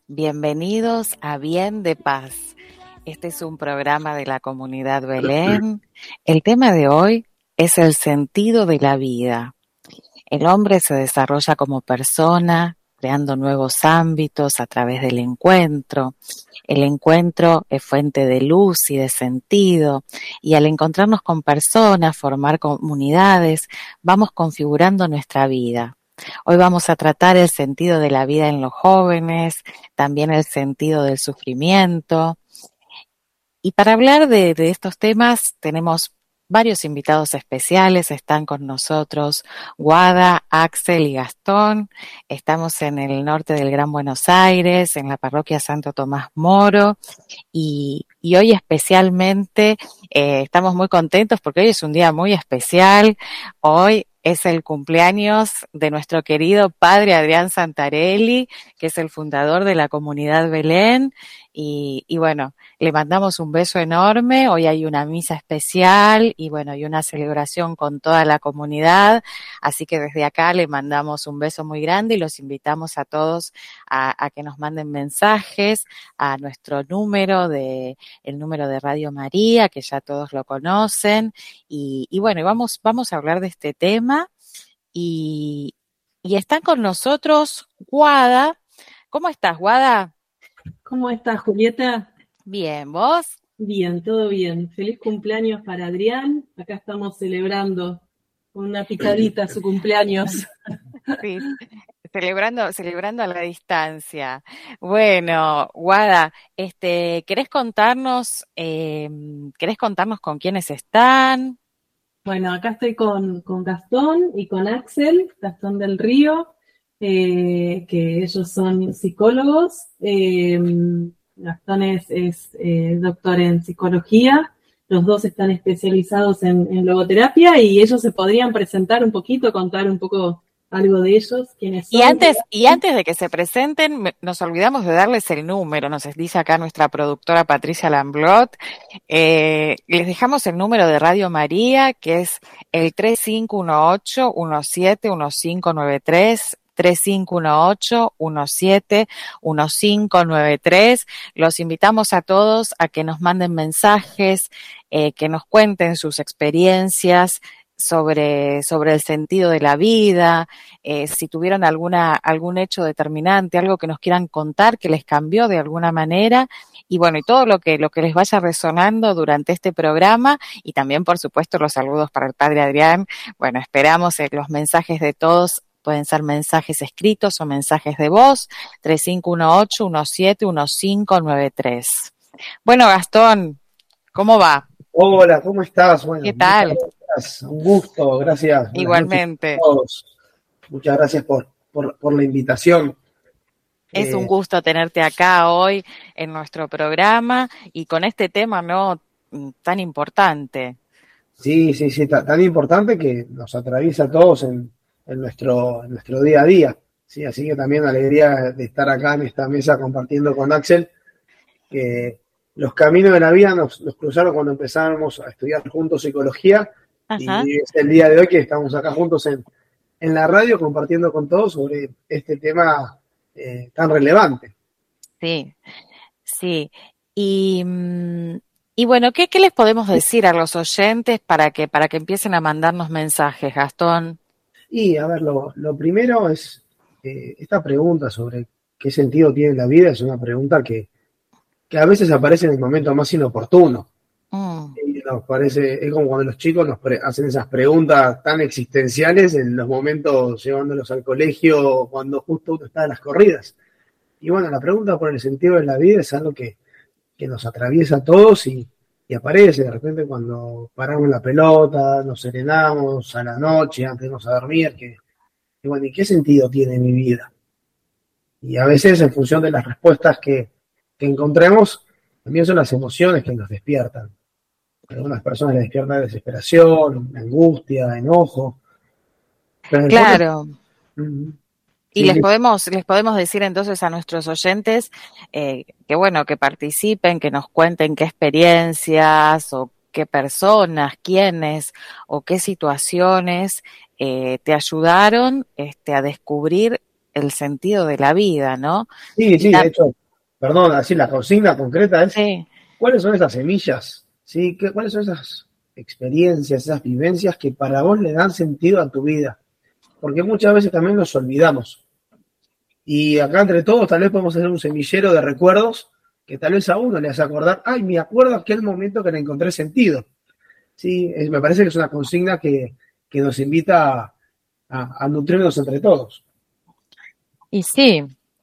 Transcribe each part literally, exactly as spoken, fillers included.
Bienvenidos a Bien de Paz. Este es un programa de la Comunidad Belén. El tema de hoy es el sentido de la vida. El hombre se desarrolla como persona, creando nuevos ámbitos a través del encuentro. El encuentro es fuente de luz y de sentido, y al encontrarnos con personas, formar comunidades, vamos configurando nuestra vida. Hoy vamos a tratar el sentido de la vida en los jóvenes, también el sentido del sufrimiento. Y para hablar de, de estos temas tenemos varios invitados especiales. Están con nosotros Guada, Axel y Gastón. Estamos en el norte del Gran Buenos Aires, en la parroquia Santo Tomás Moro, y, y hoy especialmente eh, estamos muy contentos porque hoy es un día muy especial. Hoy es el cumpleaños de nuestro querido padre Adrián Santarelli, que es el fundador de la Comunidad Belén, y, y bueno, le mandamos un beso enorme. Hoy hay una misa especial y bueno, y una celebración con toda la comunidad, así que desde acá le mandamos un beso muy grande y los invitamos a todos a, a que nos manden mensajes a nuestro número de, el número de Radio María, que ya todos lo conocen, y, y bueno, vamos, vamos a hablar de este tema, y, y están con nosotros Guada. ¿Cómo estás, Guada? ¿Cómo estás, Julieta? Bien, ¿vos? Bien, todo bien. Feliz cumpleaños para Adrián. Acá estamos celebrando con una picadita su cumpleaños. Sí, celebrando, celebrando a la distancia. Bueno, Guada, este, ¿querés contarnos, eh, querés contarnos con quiénes están? Bueno, acá estoy con, con Gastón y con Axel, Gastón del Río, eh, que ellos son psicólogos. Eh, Gastón es, es eh, doctor en psicología. Los dos están especializados en, en logoterapia y ellos se podrían presentar un poquito, contar un poco algo de ellos, quiénes Y son. antes, y antes de que se presenten, me- nos olvidamos de darles el número, nos dice acá nuestra productora Patricia Lamblot. Eh, les dejamos el número de Radio María, que es el tres cinco uno ocho uno siete uno cinco nueve tres, tres cinco uno ocho uno siete uno cinco nueve tres. Los invitamos a todos a que nos manden mensajes, eh, que nos cuenten sus experiencias sobre, sobre el sentido de la vida, eh, si tuvieron alguna, algún hecho determinante, algo que nos quieran contar que les cambió de alguna manera, y bueno, y todo lo que, lo que les vaya resonando durante este programa, y también, por supuesto, los saludos para el padre Adrián. Bueno, esperamos eh, los mensajes de todos. Pueden ser mensajes escritos o mensajes de voz, tres cinco uno ocho uno siete uno cinco nueve tres. Bueno, Gastón, ¿cómo va? Hola, ¿cómo estás? ¿Qué Bueno, muchas tal? gracias, un gusto, gracias, buenas noches a Igualmente. todos. Muchas gracias por, por, por la invitación. Es un Eh, gusto tenerte acá hoy en nuestro programa y con este tema, ¿no?, tan importante. sí, sí, sí, ta- tan importante que nos atraviesa a todos en, en nuestro, en nuestro día a día. Sí, así que también alegría de estar acá en esta mesa compartiendo con Axel, que los caminos de la vida nos, nos cruzaron cuando empezamos a estudiar juntos psicología, Ajá, y es el día de hoy que estamos acá juntos en, en la radio compartiendo con todos sobre este tema eh, tan relevante. sí, sí. Y, mm, y bueno, ¿qué, qué les podemos decir a los oyentes para que, para que empiecen a mandarnos mensajes, Gastón? Y a ver, lo, lo primero es eh, esta pregunta sobre qué sentido tiene la vida. Es una pregunta que, que a veces aparece en el momento más inoportuno. Mm, Y nos parece, es como cuando los chicos nos pre- hacen esas preguntas tan existenciales en los momentos llevándolos al colegio, cuando justo uno está en las corridas. Y bueno, la pregunta por el sentido de la vida es algo que, que nos atraviesa a todos, y, y aparece de repente cuando paramos la pelota, nos serenamos a la noche antes de irnos a dormir, que, que bueno, ¿y qué sentido tiene mi vida? Y a veces en función de las respuestas que, que encontremos, también son las emociones que nos despiertan. A algunas personas les despierta desesperación, angustia, enojo, pero en el fondo, claro. mm, Y sí, les sí, podemos, les podemos decir entonces a nuestros oyentes eh, que bueno, que participen, que nos cuenten qué experiencias o qué personas, quiénes o qué situaciones eh, te ayudaron este, a descubrir el sentido de la vida, ¿no? Sí, sí, La, de hecho, perdón, así la consigna concreta es, sí. ¿cuáles son esas semillas? ¿Sí? ¿Qué, ¿Cuáles son esas experiencias, esas vivencias que para vos le dan sentido a tu vida? Porque muchas veces también nos olvidamos. Y acá entre todos tal vez podemos hacer un semillero de recuerdos que tal vez a uno le hace acordar, ay, me acuerdo aquel momento que le encontré sentido. Sí, es, me parece que es una consigna que, que nos invita a, a, a nutrirnos entre todos. Y sí.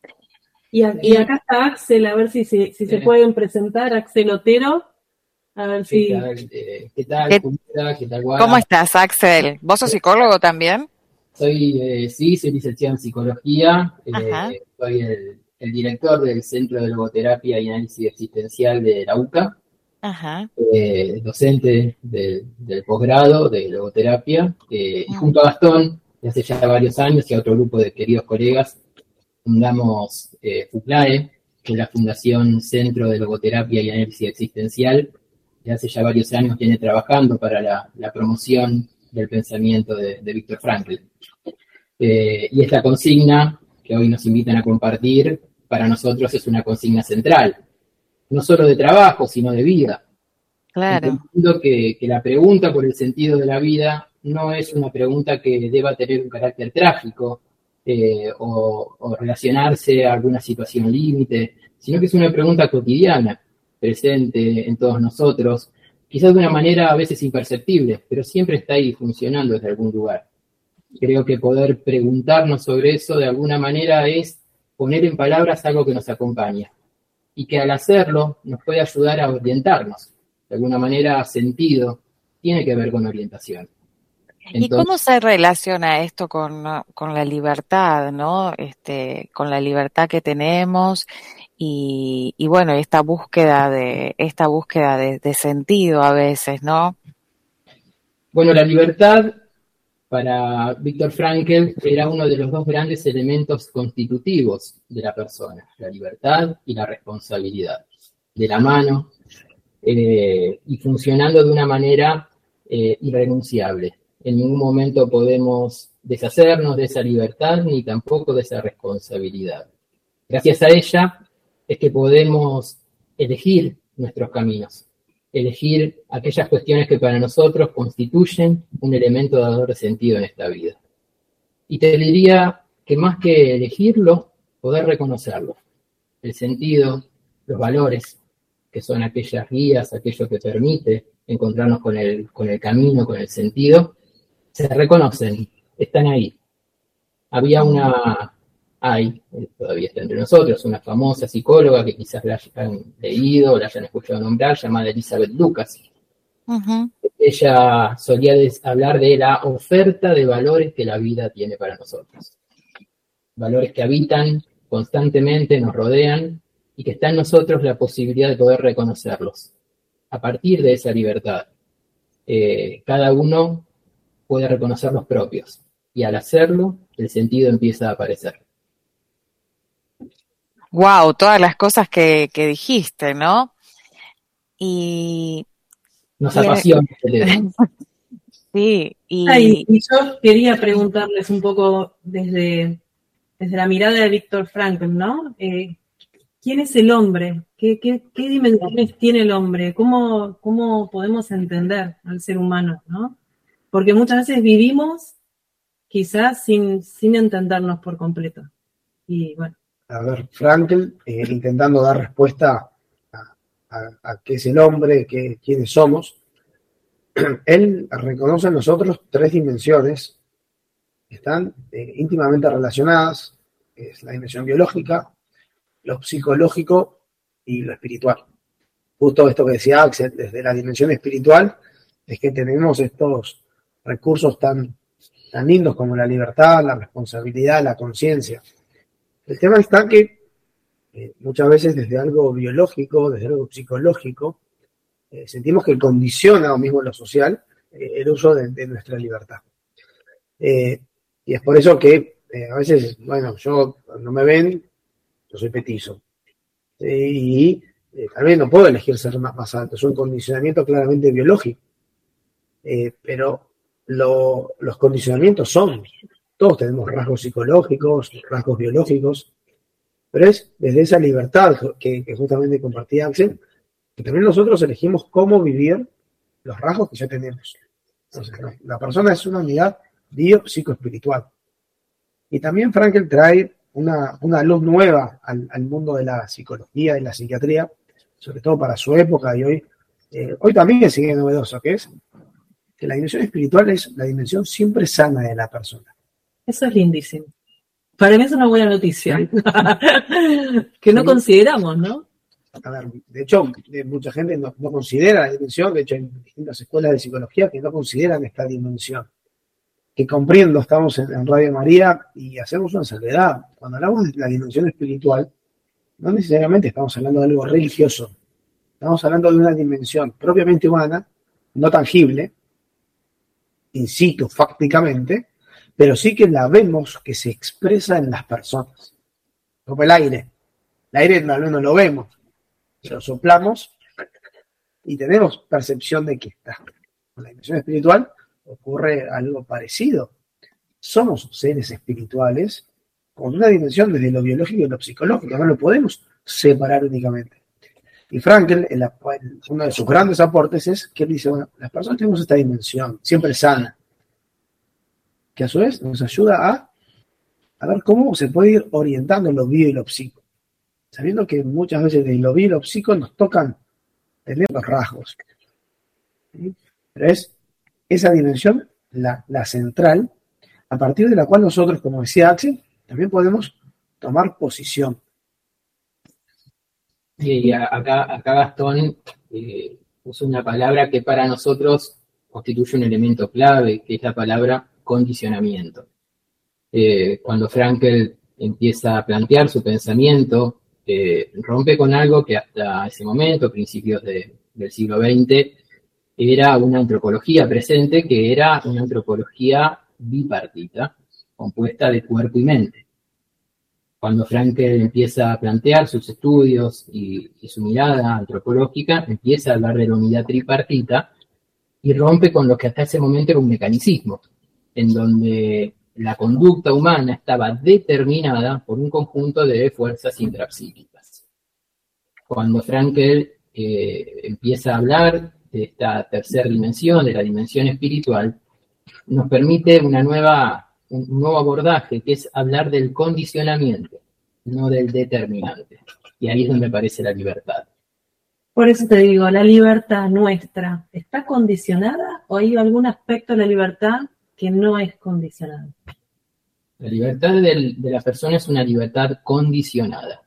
Y, a, y acá está Axel, a ver si, si, si se pueden presentar, Axel Otero. A ver si... ¿Qué tal? Eh, ¿Qué tal? ¿Qué, ¿Qué tal, Guara? ¿Cómo estás, Axel? ¿Vos sos psicólogo también? Soy, eh, sí, soy licenciado en psicología. Eh, soy el, el director del Centro de Logoterapia y Análisis Existencial de la U C A. Ajá. Eh, docente de, del posgrado de logoterapia. Eh, y junto a Gastón, desde hace ya varios años, y a otro grupo de queridos colegas, fundamos eh, FUCLAE, que es la Fundación Centro de Logoterapia y Análisis Existencial. De hace ya varios años viene trabajando para la, la promoción del pensamiento de, de Viktor Frankl. Eh, y esta consigna que hoy nos invitan a compartir, para nosotros es una consigna central, no solo de trabajo, sino de vida. Claro. Entendiendo que, que la pregunta por el sentido de la vida no es una pregunta que deba tener un carácter trágico eh, o, o relacionarse a alguna situación límite, sino que es una pregunta cotidiana, presente en todos nosotros, quizás de una manera a veces imperceptible, pero siempre está ahí funcionando desde algún lugar. Creo que poder preguntarnos sobre eso de alguna manera es poner en palabras algo que nos acompaña y que al hacerlo nos puede ayudar a orientarnos. De alguna manera, sentido tiene que ver con orientación. Entonces, ¿y cómo se relaciona esto con, con la libertad, ¿no? Este, con la libertad que tenemos y, y bueno, esta búsqueda de, esta búsqueda de, de sentido a veces, ¿no? Bueno, la libertad para Viktor Frankl era uno de los dos grandes elementos constitutivos de la persona, la libertad y la responsabilidad, de la mano eh, y funcionando de una manera eh, irrenunciable. En ningún momento podemos deshacernos de esa libertad ni tampoco de esa responsabilidad. Gracias a ella es que podemos elegir nuestros caminos, elegir aquellas cuestiones que para nosotros constituyen un elemento dador de sentido en esta vida. Y te diría que más que elegirlo, poder reconocerlo. El sentido, los valores, que son aquellas guías, aquello que permite encontrarnos con el, con el camino, con el sentido, se reconocen, están ahí. Había una, hay, todavía está entre nosotros, una famosa psicóloga que quizás la hayan leído o la hayan escuchado nombrar, llamada Elizabeth Lucas. Uh-huh. Ella solía des- hablar de la oferta de valores que la vida tiene para nosotros. Valores que habitan constantemente, nos rodean y que está en nosotros la posibilidad de poder reconocerlos. A partir de esa libertad, eh, cada uno puede reconocer los propios y al hacerlo, el sentido empieza a aparecer. Wow, todas las cosas que, que dijiste, ¿no? Y nos y apasiona. El... sí, y... Ay, y yo quería preguntarles un poco desde, desde la mirada de Viktor Frankl, ¿no? Eh, ¿Quién es el hombre? ¿Qué, qué, qué dimensiones tiene el hombre? ¿Cómo, cómo podemos entender al ser humano, no? Porque muchas veces vivimos quizás sin, sin entendernos por completo. Y bueno. A ver, Frankl, eh, intentando dar respuesta a, a, a qué es el hombre, qué, quiénes somos, él reconoce en nosotros tres dimensiones que están eh, íntimamente relacionadas, que es la dimensión biológica, lo psicológico y lo espiritual. Justo esto que decía Axel, desde la dimensión espiritual, es que tenemos estos recursos tan, tan lindos como la libertad, la responsabilidad, la conciencia. El tema está que eh, muchas veces desde algo biológico, desde algo psicológico, eh, sentimos que condiciona o mismo lo social eh, el uso de, de nuestra libertad. Eh, y es por eso que eh, a veces, bueno, yo no me ven, yo soy petizo. Eh, y eh, tal vez no puedo elegir ser más, más alto, es un condicionamiento claramente biológico. Eh, pero lo, los condicionamientos son todos tenemos rasgos psicológicos, rasgos biológicos, pero es desde esa libertad que, que justamente compartía Axel, que también nosotros elegimos cómo vivir los rasgos que ya tenemos. Entonces, la, la persona es una unidad bio-psicoespiritual. Y también Frankl trae una, una luz nueva al, al mundo de la psicología y la psiquiatría, sobre todo para su época, y hoy, eh, hoy también sigue novedoso, que es que la dimensión espiritual es la dimensión siempre sana de la persona. Eso es lindísimo. Para mí es una buena noticia. ¿Sí? Que no sí. consideramos, ¿no? A ver, de hecho, mucha gente no, no considera la dimensión, de hecho hay distintas escuelas de psicología que no consideran esta dimensión. Que comprendo, estamos en, en Radio María y hacemos una salvedad. Cuando hablamos de la dimensión espiritual, no necesariamente estamos hablando de algo religioso. Estamos hablando de una dimensión propiamente humana, no tangible, in situ, fácticamente, pero sí que la vemos que se expresa en las personas. Como el aire. El aire no, no lo vemos. Lo soplamos y tenemos percepción de que está. Con la dimensión espiritual ocurre algo parecido. Somos seres espirituales con una dimensión desde lo biológico y lo psicológico. No lo podemos separar únicamente. Y Frankl, en la, en uno de sus grandes aportes es que él dice, bueno, las personas tenemos esta dimensión, siempre sana, que a su vez nos ayuda a, a ver cómo se puede ir orientando lo bio y lo psico. Sabiendo que muchas veces de lo bio y lo psico nos tocan tener los rasgos. ¿Sí? Pero es esa dimensión, la, la central, a partir de la cual nosotros, como decía Axel, también podemos tomar posición. Y acá, acá Gastón eh, puso una palabra que para nosotros constituye un elemento clave, que es la palabra condicionamiento. Eh, cuando Frankl empieza a plantear su pensamiento, eh, rompe con algo que hasta ese momento, principios de, del siglo veinte, era una antropología presente, que era una antropología bipartita, compuesta de cuerpo y mente. Cuando Frankl empieza a plantear sus estudios y, y su mirada antropológica, empieza a hablar de la unidad tripartita y rompe con lo que hasta ese momento era un mecanicismo, en donde la conducta humana estaba determinada por un conjunto de fuerzas intrapsíquicas. Cuando Frankl eh, empieza a hablar de esta tercera dimensión, de la dimensión espiritual, nos permite una nueva, un nuevo abordaje, que es hablar del condicionamiento, no del determinante. Y ahí es donde aparece la libertad. Por eso te digo, la libertad nuestra, ¿está condicionada o hay algún aspecto de la libertad que no es condicionado? La libertad del, de la persona es una libertad condicionada.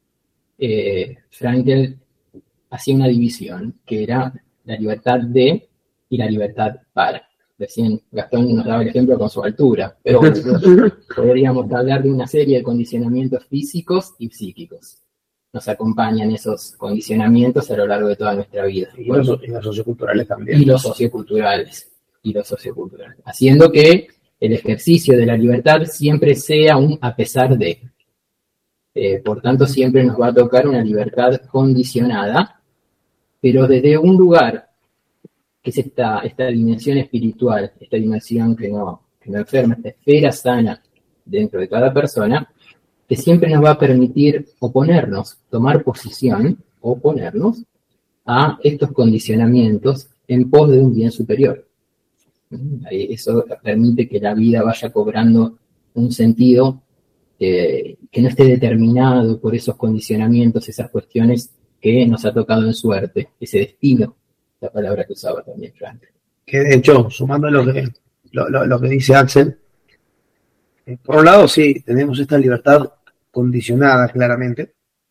Eh, Frankl hacía una división, que era la libertad de y la libertad para. Recién Gastón nos daba el ejemplo con su altura, pero podríamos hablar de una serie de condicionamientos físicos y psíquicos. Nos acompañan esos condicionamientos a lo largo de toda nuestra vida. Y los, y los socioculturales también. Y los socioculturales. Y los socioculturales. Haciendo que el ejercicio de la libertad siempre sea un a pesar de. Eh, por tanto, siempre nos va a tocar una libertad condicionada, pero desde un lugar que es esta, esta dimensión espiritual, esta dimensión que no, que no enferma, esta esfera sana dentro de cada persona, que siempre nos va a permitir oponernos, tomar posición, oponernos a estos condicionamientos en pos de un bien superior. Eso permite que la vida vaya cobrando un sentido eh, que no esté determinado por esos condicionamientos, esas cuestiones que nos ha tocado en suerte, ese destino, la palabra que usaba también Frank. Que de hecho, sumando lo que, lo, lo, lo que dice Axel, eh, por un lado sí, tenemos esta libertad condicionada claramente,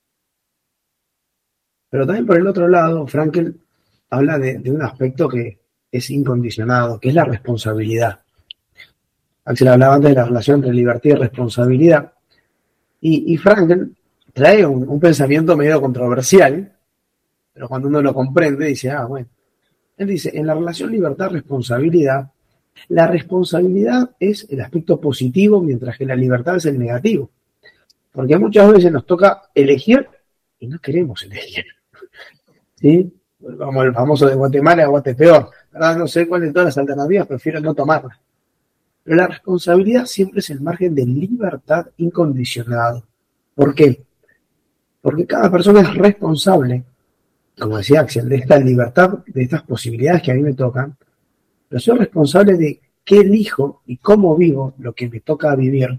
pero también por el otro lado, Frankl habla de, de un aspecto que es incondicionado, que es la responsabilidad. Axel hablaba antes de la relación entre libertad y responsabilidad, y, y Frankl trae un, un pensamiento medio controversial, pero cuando uno lo comprende dice, ah, bueno, él dice, en la relación libertad-responsabilidad, la responsabilidad es el aspecto positivo, mientras que la libertad es el negativo. Porque muchas veces nos toca elegir y no queremos elegir. ¿Sí? Como el famoso de Guatemala, Guatepeor. ¿Verdad? No sé cuál de todas las alternativas, prefiero no tomarla. Pero la responsabilidad siempre es el margen de libertad incondicionado. ¿Por qué? Porque cada persona es responsable, como decía Axel, de esta libertad, de estas posibilidades que a mí me tocan, pero soy responsable de qué elijo y cómo vivo lo que me toca vivir.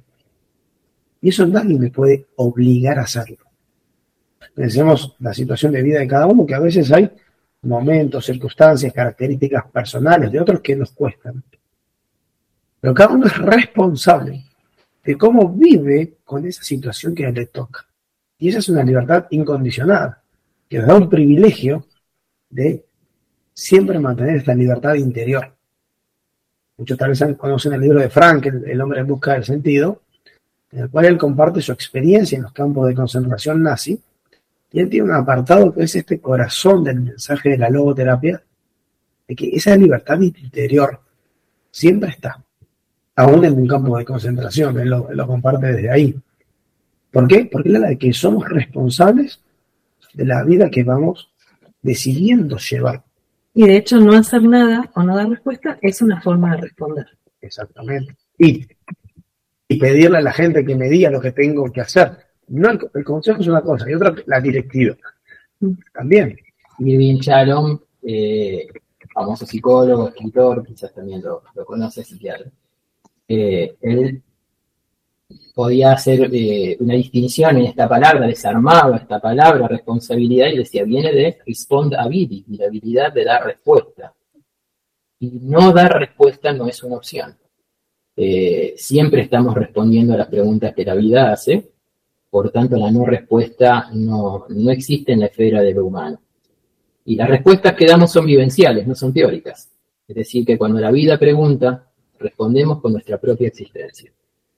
Y eso nadie me puede obligar a hacerlo. Pensemos la situación de vida de cada uno, que a veces hay momentos, circunstancias, características personales de otros que nos cuestan. Pero cada uno es responsable de cómo vive con esa situación que le toca. Y esa es una libertad incondicionada, que nos da un privilegio de siempre mantener esta libertad interior. Muchos tal vez conocen el libro de Frankl, El hombre en busca del sentido, en el cual él comparte su experiencia en los campos de concentración nazi, y él tiene un apartado que es este corazón del mensaje de la logoterapia, de que esa libertad interior siempre está, aún en un campo de concentración, él lo, él lo comparte desde ahí. ¿Por qué? Porque es la de que somos responsables de la vida que vamos decidiendo llevar. Y de hecho no hacer nada o no dar respuesta es una forma de responder. Exactamente. Y, y pedirle a la gente que me diga lo que tengo que hacer. No, el, el consejo es una cosa y otra la directiva. También. Irving Shalom, eh, famoso psicólogo, escritor, quizás también lo, lo conoce, psiquiatra. Eh, él podía hacer eh, una distinción en esta palabra, desarmaba esta palabra, responsabilidad, y decía, viene de respond ability, la habilidad de dar respuesta. Y no dar respuesta no es una opción. Eh, siempre estamos respondiendo a las preguntas que la vida hace, por tanto la no respuesta no, no existe en la esfera de lo humano. Y las respuestas que damos son vivenciales, no son teóricas. Es decir, que cuando la vida pregunta, respondemos con nuestra propia existencia.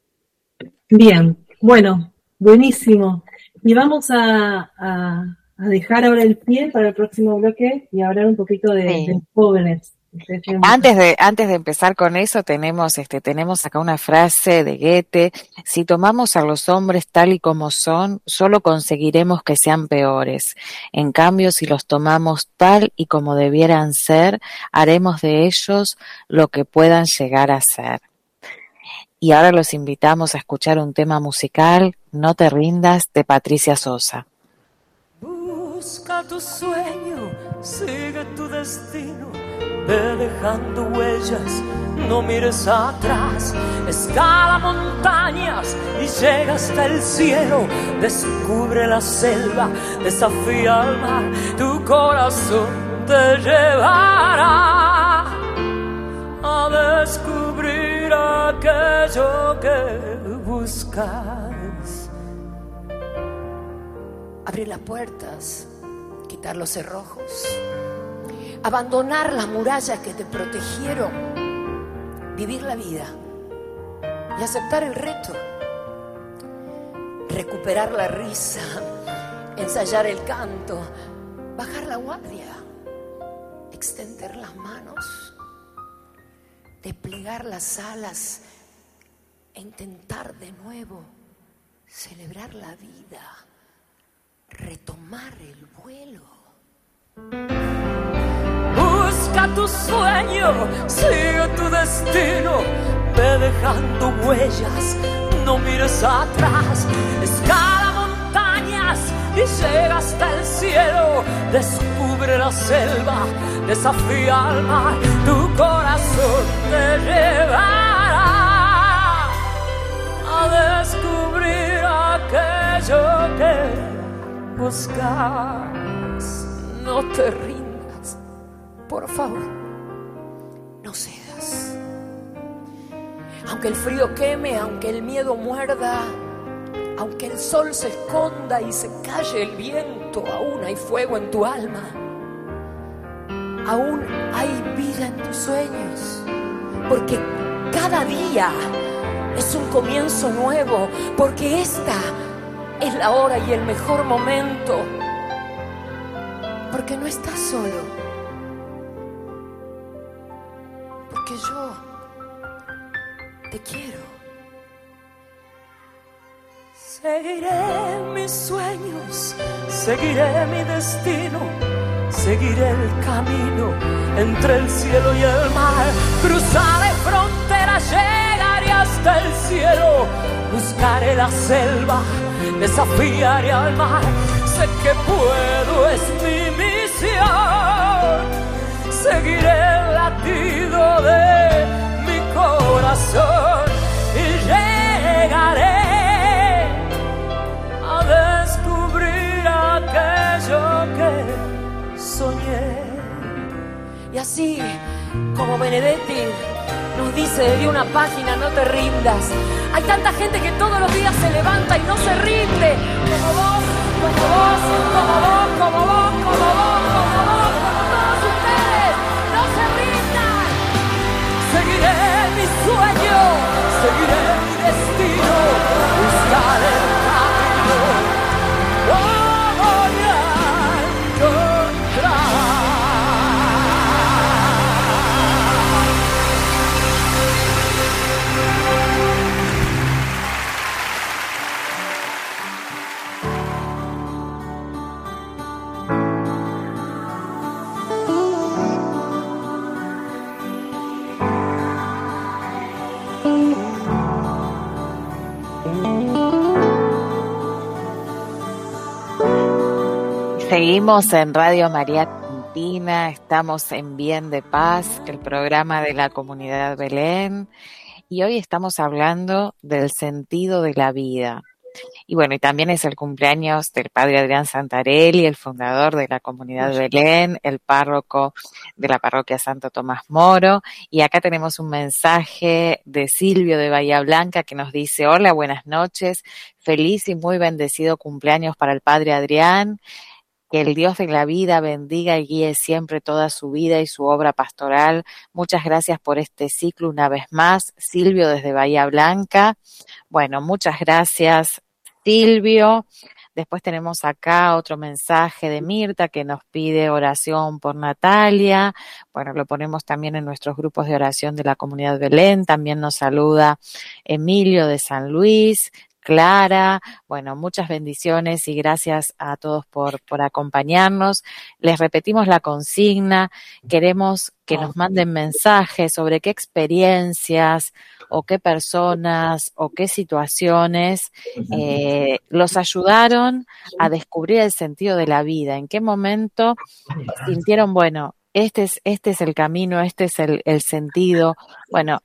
Bien, bueno, buenísimo. Y vamos a, a, a dejar ahora el pie para el próximo bloque y hablar un poquito de, Sí. de jóvenes. Antes de, antes de empezar con eso, tenemos, este, tenemos acá una frase de Goethe: si tomamos a los hombres tal y como son, solo conseguiremos que sean peores. En cambio, si los tomamos tal y como debieran ser, haremos de ellos lo que puedan llegar a ser. Y ahora los invitamos a escuchar un tema musical, No te rindas, de Patricia Sosa. Busca tu sueño, sigue tu destino, ve dejando huellas, no mires atrás, escala montañas y llega hasta el cielo, descubre la selva, desafía al mar, tu corazón te llevará a descubrir aquello que buscas. Abrir las puertas, quitar los cerrojos, abandonar las murallas que te protegieron, vivir la vida y aceptar el reto, recuperar la risa, ensayar el canto, bajar la guardia, extender las manos, desplegar las alas e intentar de nuevo celebrar la vida, retomar el vuelo. Busca tu sueño, sigue tu destino, ve dejando huellas, no mires atrás, escala montañas y llega hasta el cielo, descubre la selva, desafía al mar, tu corazón te llevará a descubrir aquello que buscas. No te rindas, por favor, no cedas. Aunque el frío queme, aunque el miedo muerda, aunque el sol se esconda y se calle el viento, aún hay fuego en tu alma, aún hay vida en tus sueños, porque cada día es un comienzo nuevo, porque esta es la hora y el mejor momento, porque no estás solo, porque yo te quiero. Seguiré mis sueños, seguiré mi destino, seguiré el camino entre el cielo y el mar, cruzaré fronteras, llegaré cielo, buscaré la selva, desafiaré al mar. Sé que puedo, es mi misión. Seguiré el latido de mi corazón y llegaré a descubrir aquello que soñé. Y así como Benedetti nos dice de una página, no te rindas. Hay tanta gente que todos los días se levanta y no se rinde, como vos, como vos, como vos, como vos, como vos, como vos, como todos ustedes. No se rindan. Seguiré mi sueño, seguiré mi destino, buscaré el camino, lo voy a encontrar. Seguimos en Radio María Argentina, estamos en Bien de Paz, el programa de la Comunidad Belén, y hoy estamos hablando del sentido de la vida. Y bueno, y también es el cumpleaños del padre Adrián Santarelli, el fundador de la Comunidad Belén, el párroco de la parroquia Santo Tomás Moro. Y acá tenemos un mensaje de Silvio de Bahía Blanca que nos dice: hola, buenas noches, feliz y muy bendecido cumpleaños para el padre Adrián. Que el Dios de la vida bendiga y guíe siempre toda su vida y su obra pastoral. Muchas gracias por este ciclo una vez más. Silvio desde Bahía Blanca. Bueno, muchas gracias, Silvio. Después tenemos acá otro mensaje de Mirta que nos pide oración por Natalia. Bueno, lo ponemos también en nuestros grupos de oración de la Comunidad Belén. También nos saluda Emilio de San Luis. Clara, bueno, muchas bendiciones y gracias a todos por, por acompañarnos. Les repetimos la consigna, queremos que nos manden mensajes sobre qué experiencias o qué personas o qué situaciones eh, los ayudaron a descubrir el sentido de la vida, en qué momento sintieron, bueno, este es, este es el camino, este es el, el sentido, bueno,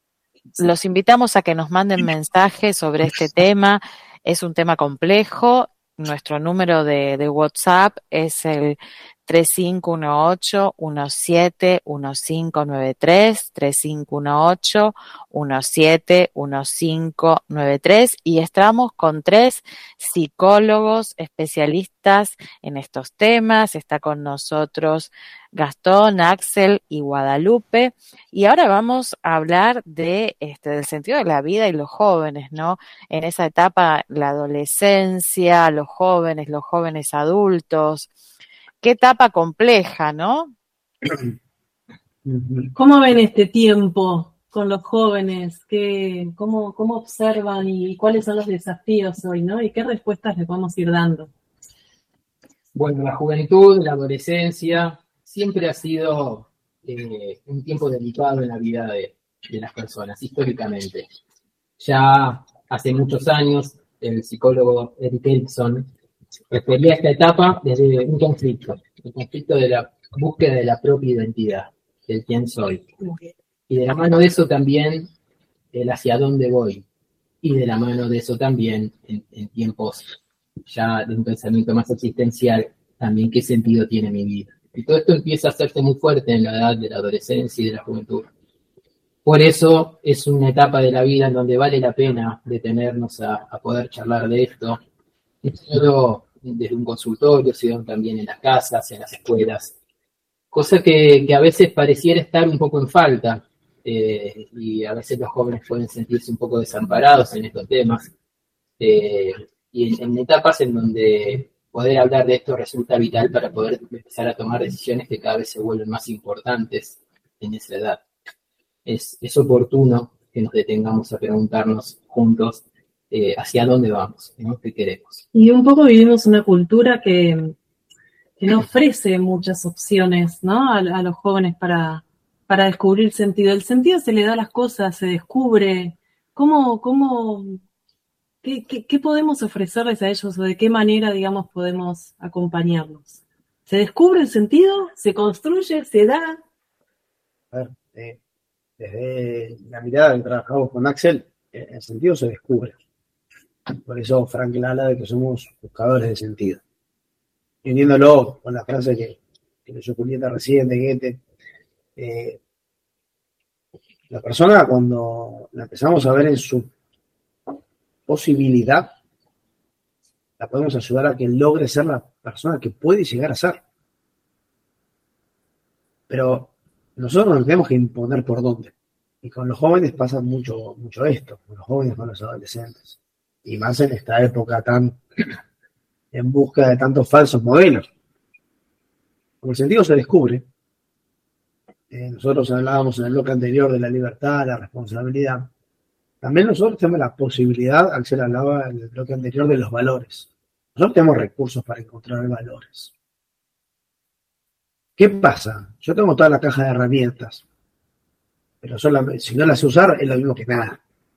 los invitamos a que nos manden mensajes sobre este tema. Es un tema complejo. Nuestro número de, de WhatsApp es el tres cinco uno ocho uno siete uno cinco nueve tres, tres cinco uno ocho uno siete uno cinco nueve tres, y estamos con tres psicólogos especialistas en estos temas. Está con nosotros Gastón, Axel y Guadalupe, y ahora vamos a hablar de este del sentido de la vida y los jóvenes, ¿no? En esa etapa, la adolescencia, los jóvenes, los jóvenes adultos. Qué etapa compleja, ¿no? ¿Cómo ven este tiempo con los jóvenes? ¿Qué, cómo, ¿Cómo observan y cuáles son los desafíos hoy, ¿no? ¿Y qué respuestas le podemos ir dando? Bueno, la juventud, la adolescencia, siempre ha sido eh, un tiempo delicado en la vida de, de las personas, históricamente. Ya hace muchos años, el psicólogo Erik Erikson refería a esta etapa desde un conflicto, el conflicto de la búsqueda de la propia identidad, del quién soy. Y de la mano de eso también el hacia dónde voy. Y de la mano de eso también, en, en tiempos ya de un pensamiento más existencial, también qué sentido tiene mi vida. Y todo esto empieza a hacerse muy fuerte en la edad de la adolescencia y de la juventud. Por eso es una etapa de la vida en donde vale la pena detenernos a, a poder charlar de esto, no solo desde un consultorio, sino también en las casas, en las escuelas, cosa que, que a veces pareciera estar un poco en falta, eh, y a veces los jóvenes pueden sentirse un poco desamparados en estos temas, eh, y en, en etapas en donde poder hablar de esto resulta vital para poder empezar a tomar decisiones que cada vez se vuelven más importantes en esa edad. Es, es oportuno que nos detengamos a preguntarnos juntos eh, hacia dónde vamos, ¿no? ¿Qué queremos? Y un poco vivimos una cultura que, que no ofrece muchas opciones, ¿no? A, a los jóvenes para, para descubrir sentido. El sentido se le da a las cosas, se descubre ¿cómo, cómo, qué, qué, qué podemos ofrecerles a ellos o de qué manera, digamos, podemos acompañarlos? ¿Se descubre el sentido? ¿Se construye? ¿Se da? A ver, eh, desde la mirada que trabajamos con Axel, eh, el sentido se descubre. Por eso Frank habla de que somos buscadores de sentido. Y uniéndolo con la frase que, que leyó Julieta recién de Goethe, eh, la persona cuando la empezamos a ver en su posibilidad, la podemos ayudar a que logre ser la persona que puede llegar a ser. Pero nosotros nos tenemos que imponer por dónde. Y con los jóvenes pasa mucho, mucho esto, con los jóvenes, con los adolescentes. Y más en esta época tan en busca de tantos falsos modelos. Como el sentido se descubre, eh, nosotros hablábamos en el bloque anterior de la libertad, la responsabilidad. También nosotros tenemos la posibilidad, Axel hablaba en el bloque anterior de los valores. Nosotros tenemos recursos para encontrar valores. ¿Qué pasa? Yo tengo toda la caja de herramientas, pero solamente, si no las sé usar, es lo mismo que nada.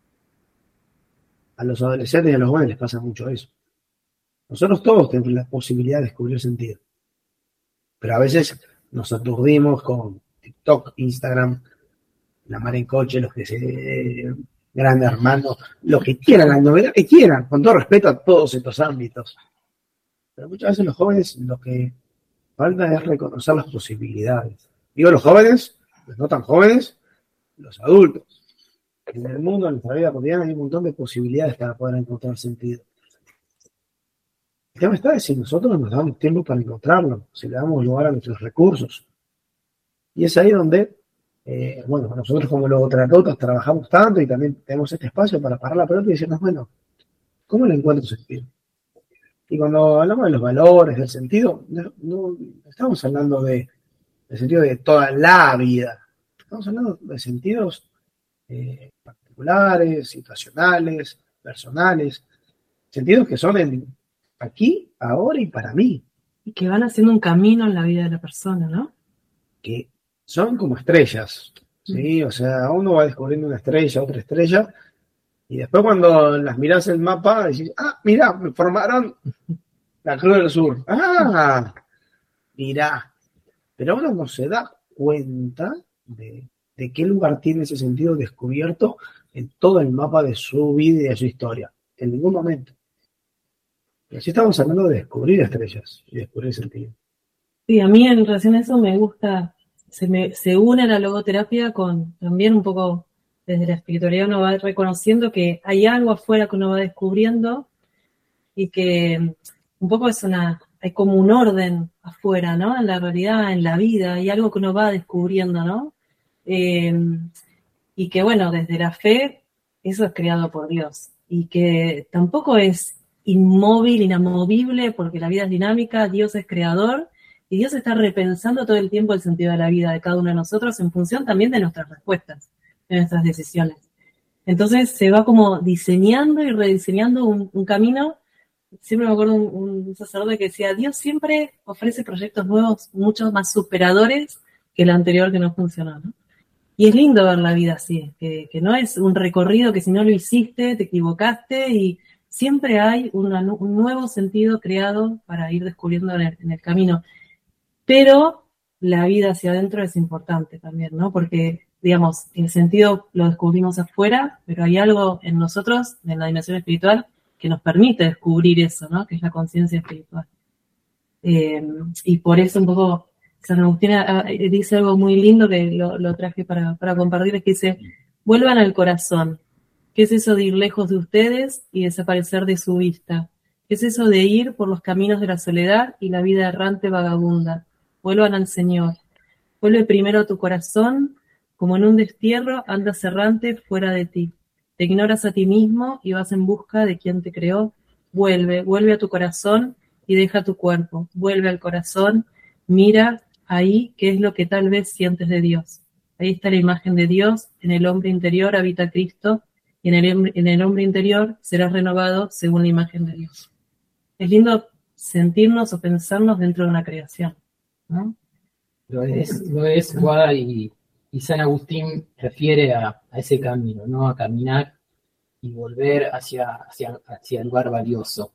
A los adolescentes y a los jóvenes les pasa mucho eso. Nosotros todos tenemos la posibilidad de descubrir sentido, pero a veces nos aturdimos con TikTok, Instagram, la mar en coche, los que se... Gran Hermano, lo que quieran, la novedad que quieran, con todo respeto a todos estos ámbitos. Pero muchas veces los jóvenes lo que falta es reconocer las posibilidades. Digo los jóvenes, los no tan jóvenes, los adultos. En el mundo, en nuestra vida cotidiana, hay un montón de posibilidades para poder encontrar sentido. El tema está de si nosotros nos damos tiempo para encontrarlo, si le damos lugar a nuestros recursos. Y es ahí donde, eh, bueno, nosotros como logoterapeutas trabajamos tanto y también tenemos este espacio para parar la pelota y decirnos, bueno, ¿cómo le encuentro sentido? Y cuando hablamos de los valores, del sentido, no, no estamos hablando de, del sentido de toda la vida. Estamos hablando de sentidos eh, particulares, situacionales, personales, sentidos que son en aquí, ahora y para mí. Y que van haciendo un camino en la vida de la persona, ¿no? Que son como estrellas, ¿sí? O sea, uno va descubriendo una estrella, otra estrella, y después cuando las mirás en el mapa, decís, ah, mirá, me formaron la Cruz del Sur. Ah, mirá. Pero uno no se da cuenta de, de qué lugar tiene ese sentido descubierto en todo el mapa de su vida y de su historia. En ningún momento. Y así estamos hablando de descubrir estrellas y descubrir sentido. Sí, a mí en relación a eso me gusta, se, me, se une a la logoterapia con también un poco desde la espiritualidad uno va reconociendo que hay algo afuera que uno va descubriendo y que un poco es una, hay como un orden afuera, ¿no? En la realidad, en la vida, hay algo que uno va descubriendo, ¿no? Eh, y que bueno, desde la fe, eso es creado por Dios y que tampoco es inmóvil, inamovible, porque la vida es dinámica, Dios es creador y Dios está repensando todo el tiempo el sentido de la vida de cada uno de nosotros en función también de nuestras respuestas, de nuestras decisiones. Entonces se va como diseñando y rediseñando un, un camino. Siempre me acuerdo un, un sacerdote que decía, Dios siempre ofrece proyectos nuevos mucho más superadores que el anterior que no funcionó, ¿no? Y es lindo ver la vida así, que, que no es un recorrido que si no lo hiciste, te equivocaste y siempre hay una, un nuevo sentido creado para ir descubriendo en el, en el camino. Pero la vida hacia adentro es importante también, ¿no? Porque, digamos, el sentido lo descubrimos afuera, pero hay algo en nosotros, en la dimensión espiritual, que nos permite descubrir eso, ¿no? Que es la conciencia espiritual. Eh, y por eso un poco San Agustín dice algo muy lindo que lo, lo traje para, para compartir, es que dice, vuelvan al corazón. ¿Qué es eso de ir lejos de ustedes y desaparecer de su vista? ¿Qué es eso de ir por los caminos de la soledad y la vida errante vagabunda? Vuelvan al Señor. Vuelve primero a tu corazón, como en un destierro andas errante fuera de ti. Te ignoras a ti mismo y vas en busca de quien te creó. Vuelve, vuelve a tu corazón y deja tu cuerpo. Vuelve al corazón, mira ahí qué es lo que tal vez sientes de Dios. Ahí está la imagen de Dios, en el hombre interior habita Cristo, y en el, en el hombre interior serás renovado según la imagen de Dios. Es lindo sentirnos o pensarnos dentro de una creación, ¿no? Lo es, lo es Guada, y, y San Agustín refiere a, a ese camino, ¿no? A caminar y volver hacia, hacia, hacia el lugar valioso.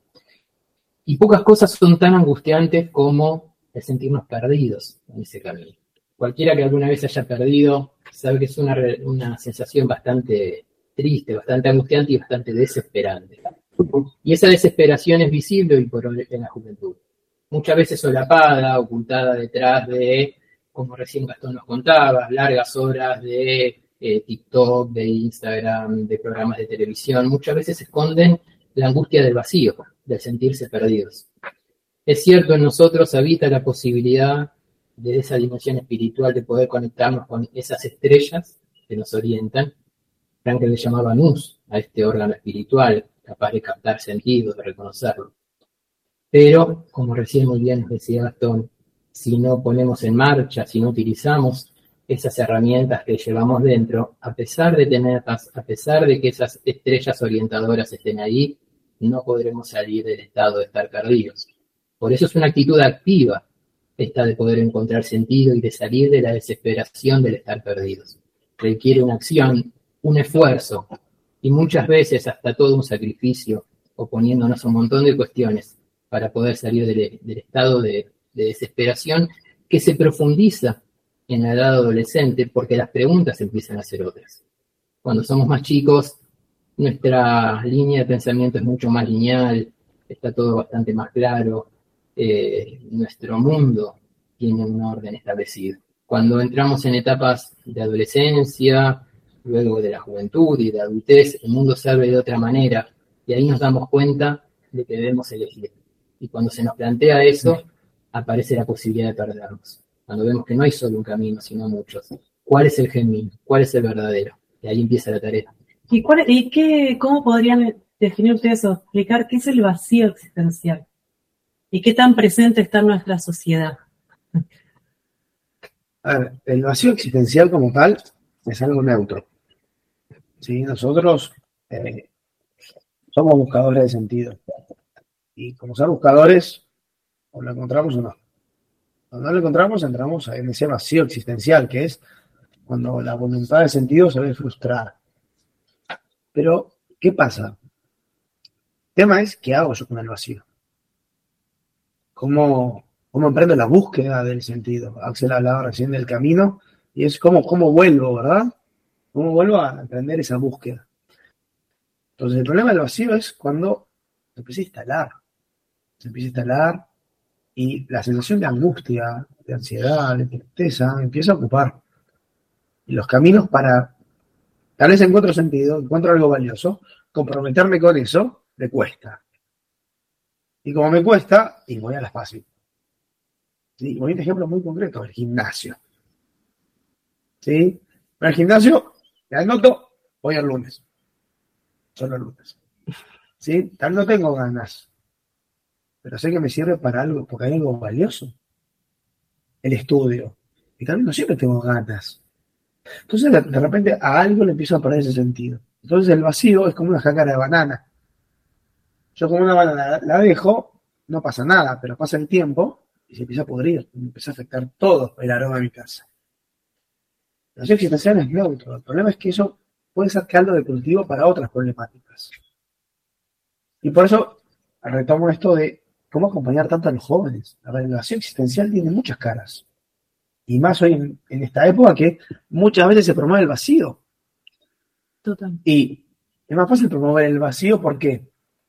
Y pocas cosas son tan angustiantes como el sentirnos perdidos en ese camino. Cualquiera que alguna vez haya perdido sabe que es una, una sensación bastante triste, bastante angustiante y bastante desesperante. Y esa desesperación es visible hoy por hoy en la juventud. Muchas veces solapada, ocultada detrás de, como recién Gastón nos contaba, largas horas de eh, TikTok, de Instagram, de programas de televisión. Muchas veces esconden la angustia del vacío, del sentirse perdidos. Es cierto, en nosotros habita la posibilidad de esa dimensión espiritual de poder conectarnos con esas estrellas que nos orientan. Frankel le llamaba nous a este órgano espiritual, capaz de captar sentido, de reconocerlo. Pero, como recién muy bien nos decía Gastón, si no ponemos en marcha, si no utilizamos esas herramientas que llevamos dentro, a pesar de tenerlas, a pesar de que esas estrellas orientadoras estén ahí, no podremos salir del estado de estar perdidos. Por eso es una actitud activa esta de poder encontrar sentido y de salir de la desesperación del estar perdidos. Requiere una acción, un esfuerzo y muchas veces hasta todo un sacrificio, oponiéndonos a un montón de cuestiones para poder salir del, del estado de, de desesperación que se profundiza en la edad adolescente porque las preguntas empiezan a ser otras. Cuando somos más chicos, nuestra línea de pensamiento es mucho más lineal, está todo bastante más claro, eh, nuestro mundo tiene un orden establecido. Cuando entramos en etapas de adolescencia, luego de la juventud y de adultez, el mundo se abre de otra manera y ahí nos damos cuenta de que debemos elegir. Y cuando se nos plantea eso, aparece la posibilidad de perdernos. Cuando vemos que no hay solo un camino, sino muchos. ¿Cuál es el genuino? ¿Cuál es el verdadero? Y ahí empieza la tarea. ¿Y, cuál, y qué, cómo podrían definir ustedes o explicar qué es el vacío existencial? ¿Y qué tan presente está en nuestra sociedad? A ver, el vacío existencial como tal es algo neutro. ¿Sí? Nosotros eh, somos buscadores de sentido. Y como ser buscadores, o lo encontramos o no. Cuando no lo encontramos, entramos en ese vacío existencial, que es cuando la voluntad de sentido se ve frustrada. Pero, ¿qué pasa? El tema es, ¿qué hago yo con el vacío? ¿Cómo, cómo emprendo la búsqueda del sentido? Axel hablaba recién del camino, y es cómo, cómo vuelvo, ¿verdad? ¿Cómo vuelvo a emprender esa búsqueda? Entonces, el problema del vacío es cuando se empieza a instalar. Se empieza a instalar y la sensación de angustia, de ansiedad, de tristeza, empieza a ocupar. Y los caminos para, tal vez encuentro sentido, encuentro algo valioso, comprometerme con eso, me cuesta. Y como me cuesta, y voy a la fácil. ¿Sí? Voy a un ejemplo muy concreto, el gimnasio. ¿Sí? Para el gimnasio, me anoto, voy el lunes. Solo el lunes. ¿Sí? Tal no tengo ganas. Pero sé que me sirve para algo, porque hay algo valioso. El estudio. Y también no siempre tengo ganas. Entonces, de, de repente, a algo le empiezo a perder ese sentido. Entonces, el vacío es como una jácara de banana. Yo como una banana la, la dejo, no pasa nada, pero pasa el tiempo y se empieza a pudrir. Me empieza a afectar todo el aroma de mi casa. La vacío existencial es neutro. El problema es que eso puede ser caldo de cultivo para otras problemáticas. Y por eso retomo esto de cómo acompañar tanto a los jóvenes. La vacío existencial tiene muchas caras. Y más hoy en, en esta época que muchas veces se promueve el vacío. Total. Y es más fácil promover el vacío, ¿por qué?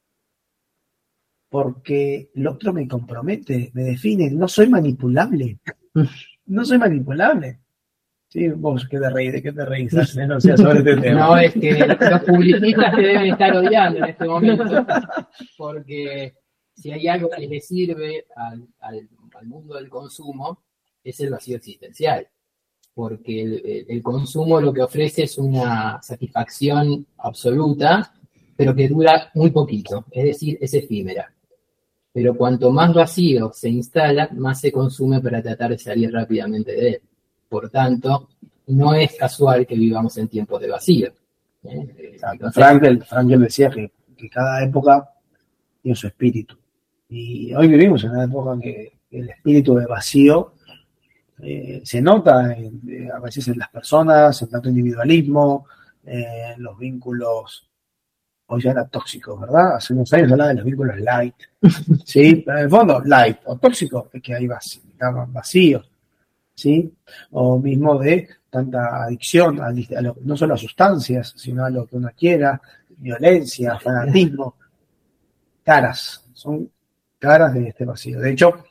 Porque el otro me compromete, me define, no soy manipulable. No soy manipulable. Sí, vos, ¿qué te reís? ¿De qué te reís? No sé, sobre este tema. No, es que los publicistas te deben estar odiando en este momento, porque si hay algo que le sirve al, al, al mundo del consumo, es el vacío existencial. Porque el, el consumo lo que ofrece es una satisfacción absoluta, pero que dura muy poquito, es decir, es efímera. Pero cuanto más vacío se instala, más se consume para tratar de salir rápidamente de él. Por tanto, no es casual que vivamos en tiempos de vacío. ¿Eh? Entonces, Frankel, Frankel decía que, que cada época tiene su espíritu. Y hoy vivimos en una época en que el espíritu de vacío eh, se nota en, eh, a veces en las personas, en tanto individualismo, eh, en los vínculos hoy ya era tóxico, ¿verdad? Hace unos años hablaba de los vínculos light, ¿sí? Pero en el fondo, light o tóxico es que hay vac- estaban vacíos, ¿sí? O mismo de tanta adicción, a, a lo- no solo a sustancias, sino a lo que uno quiera, violencia, fanatismo, caras, son caras de este vacío. De hecho,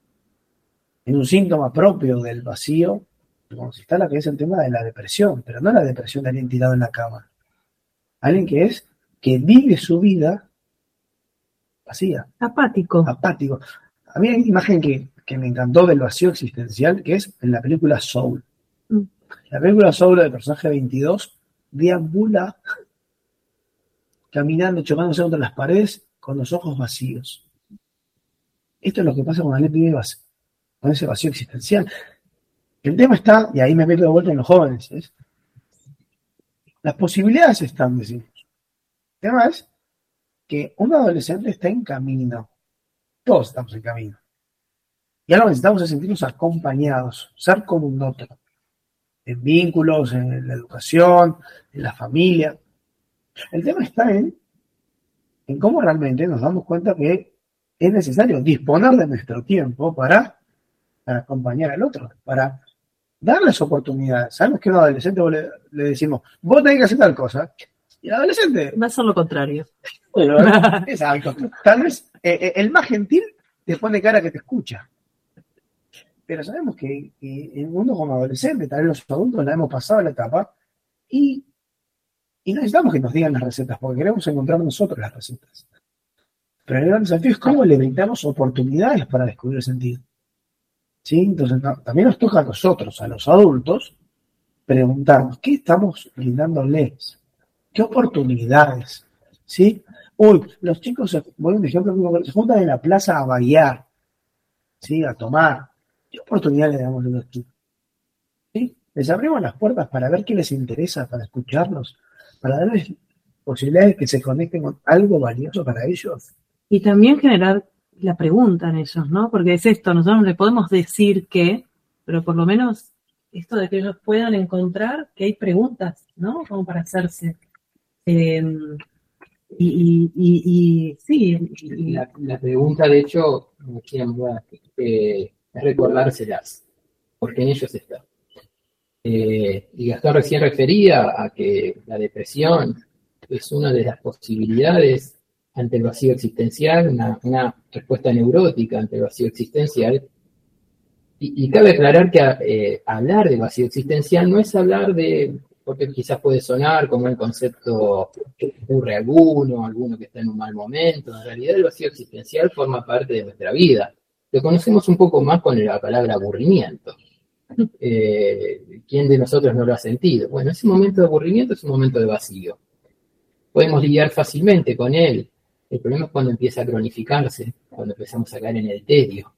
en un síntoma propio del vacío, como si está la que es el tema de la depresión, pero no la depresión de alguien tirado en la cama, alguien que es, que vive su vida vacía, Apático. apático. A mí hay una imagen que, que me encantó del vacío existencial, que es en la película Soul. Mm. La película Soul del personaje veintidós deambula caminando, chocándose contra las paredes con los ojos vacíos. Esto es lo que pasa cuando alguien vive vacío, con ese vacío existencial. El tema está, y ahí me meto de vuelta en los jóvenes, es, las posibilidades están, decimos. El tema es que un adolescente está en camino. Todos estamos en camino. Y ahora lo que necesitamos es sentirnos acompañados, ser como un otro. En vínculos, en la educación, en la familia. El tema está en, en cómo realmente nos damos cuenta que es necesario disponer de nuestro tiempo para, para acompañar al otro, para darles oportunidades. Sabemos que a un adolescente vos le, le decimos, vos tenés que hacer tal cosa. Y el adolescente, Va a ser lo contrario. bueno, exacto. Tal vez eh, eh, el más gentil te pone cara que te escucha. Pero sabemos que, que en el mundo como adolescente, tal vez los adultos la hemos pasado la etapa y, y no necesitamos que nos digan las recetas, porque queremos encontrar nosotros las recetas. Pero el gran desafío es cómo le brindamos oportunidades para descubrir el sentido. ¿Sí? Entonces no, también nos toca a nosotros, a los adultos, preguntarnos, ¿qué estamos brindándoles? ¿Qué oportunidades? ¿Sí? Uy, los chicos, se, voy a un ejemplo, se juntan en la plaza a bailar, ¿sí? A tomar. ¿Qué oportunidades le damos a los chicos? ¿Sí? Les abrimos las puertas para ver qué les interesa, para escucharlos, para darles posibilidades de que se conecten con algo valioso para ellos. Y también generar la pregunta en ellos, ¿no? Porque es esto, nosotros le podemos decir que, pero por lo menos esto de que ellos puedan encontrar que hay preguntas, ¿no? Como para hacerse. Eh, y, y, y, y sí. Y, La, la pregunta, de hecho, como decíamos, eh, es recordárselas, porque en ellos está. Eh, y Gastón recién refería a que la depresión es una de las posibilidades ante el vacío existencial, una, una respuesta neurótica ante el vacío existencial. Y, y cabe aclarar que eh, hablar de vacío existencial no es hablar de, porque quizás puede sonar como un concepto que ocurre a alguno, alguno que está en un mal momento. En realidad el vacío existencial forma parte de nuestra vida. Lo conocemos un poco más con la palabra aburrimiento. Eh, ¿Quién de nosotros no lo ha sentido? Bueno, ese momento de aburrimiento es un momento de vacío. Podemos lidiar fácilmente con él. El problema es cuando empieza a cronificarse, cuando empezamos a caer en el tedio.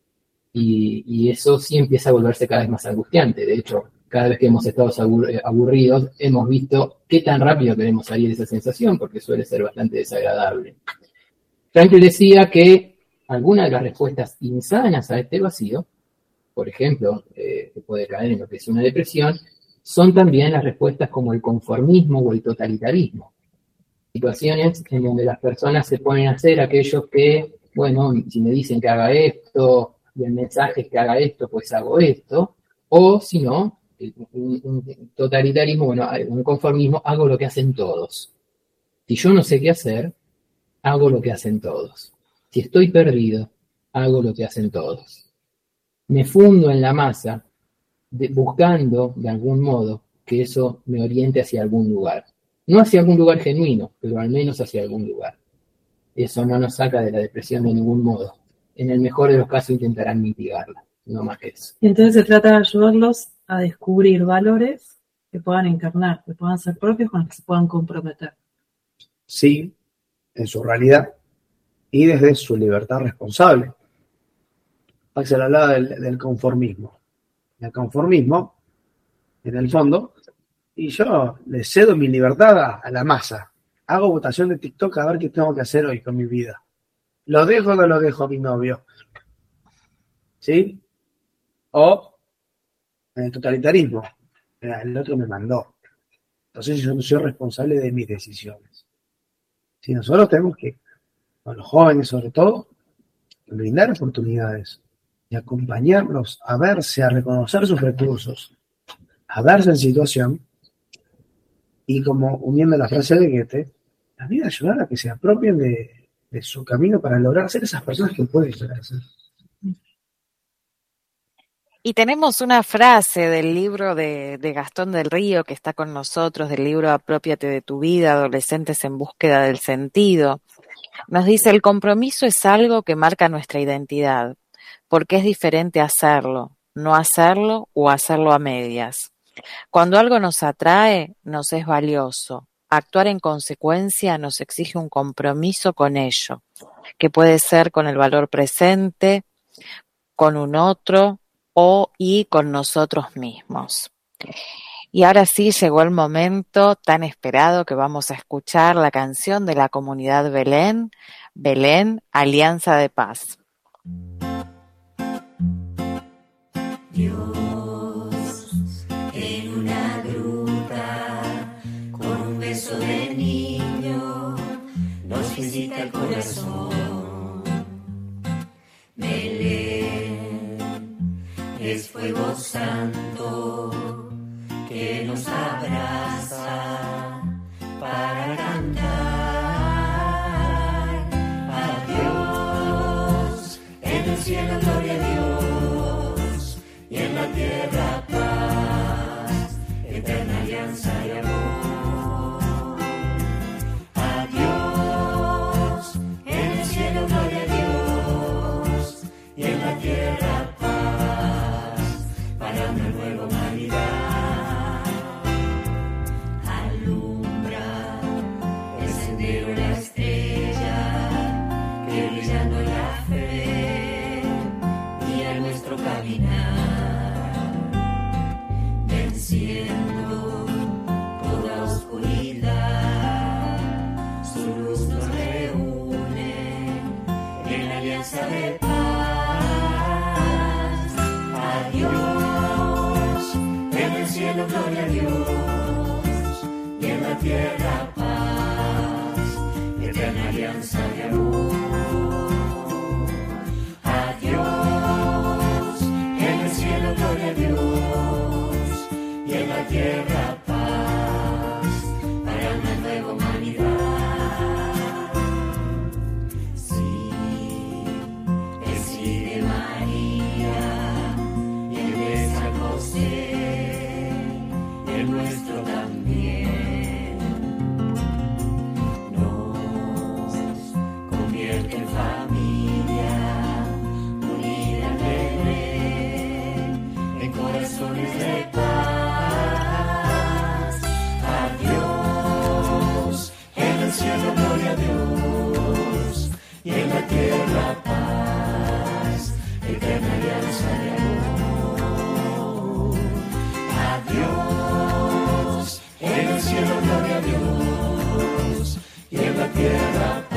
Y, y eso sí empieza a volverse cada vez más angustiante. De hecho, cada vez que hemos estado abur- aburridos, hemos visto qué tan rápido queremos salir de esa sensación, porque suele ser bastante desagradable. Frankl decía que algunas de las respuestas insanas a este vacío, por ejemplo, eh, que puede caer en lo que es una depresión, son también las respuestas como el conformismo o el totalitarismo. Situaciones en donde las personas se ponen a hacer aquellos que, bueno, si me dicen que haga esto, y el mensaje es que haga esto, pues hago esto, o si no, un, un totalitarismo, bueno, un conformismo, hago lo que hacen todos. Si yo no sé qué hacer, hago lo que hacen todos. Si estoy perdido, hago lo que hacen todos. Me fundo en la masa, de, buscando de algún modo que eso me oriente hacia algún lugar. No hacia algún lugar genuino, pero al menos hacia algún lugar. Eso no nos saca de la depresión de ningún modo. En el mejor de los casos intentarán mitigarla, no más que eso. y entonces se trata de ayudarlos a descubrir valores que puedan encarnar, que puedan ser propios, con los que se puedan comprometer. Sí, en su realidad y desde su libertad responsable. Axel hablaba del, del conformismo. El conformismo, en el fondo, y yo le cedo mi libertad a, a la masa. Hago votación de TikTok a ver qué tengo que hacer hoy con mi vida. ¿Lo dejo o no lo dejo a mi novio? ¿Sí? O en el totalitarismo. Mira, el otro me mandó. Entonces yo no soy responsable de mis decisiones. Si nosotros tenemos que, con los jóvenes sobre todo, brindar oportunidades y acompañarlos a verse, a reconocer sus recursos, a verse en situación, y como uniendo la frase de Goethe, también ayudar a que se apropien de, de su camino para lograr ser esas personas que pueden llegar a ser. Y tenemos una frase del libro de, de Gastón del Río que está con nosotros, del libro Aprópiate de tu vida, adolescentes en búsqueda del sentido. Nos dice, el compromiso es algo que marca nuestra identidad, porque es diferente hacerlo, no hacerlo o hacerlo a medias. Cuando algo nos atrae, nos es valioso. Actuar en consecuencia nos exige un compromiso con ello, que puede ser con el valor presente, con un otro o y con nosotros mismos. Y ahora sí llegó el momento tan esperado que vamos a escuchar la canción de la comunidad Belén, Belén, Alianza de Paz. Dios en una gruta con un beso de niño nos visita el corazón. Belén es fuego santo que nos abraza para cantar a Dios. En el cielo gloria a Dios y en la tierra paz, eterna alianza y amor. A Dios, en el cielo gloria a Dios y en la tierra paz, para una nueva humanidad. Una estrella que brillando en la fe guía nuestro caminar, venciendo toda oscuridad. Su luz nos reúne en la alianza de paz. A Dios, en el cielo gloria a Dios y en la tierra paz, eterna alianza de amor. A Dios, en el cielo gloria a Dios y en la tierra paz, para una nueva humanidad. Sí, el sí de María y el de San José, el nuestro también. En familia, unida en Belén, en corazones de paz. A Dios, en el cielo gloria a Dios y en la tierra paz, eterna alianza de amor. A Dios, en el cielo gloria a Dios y en la tierra paz.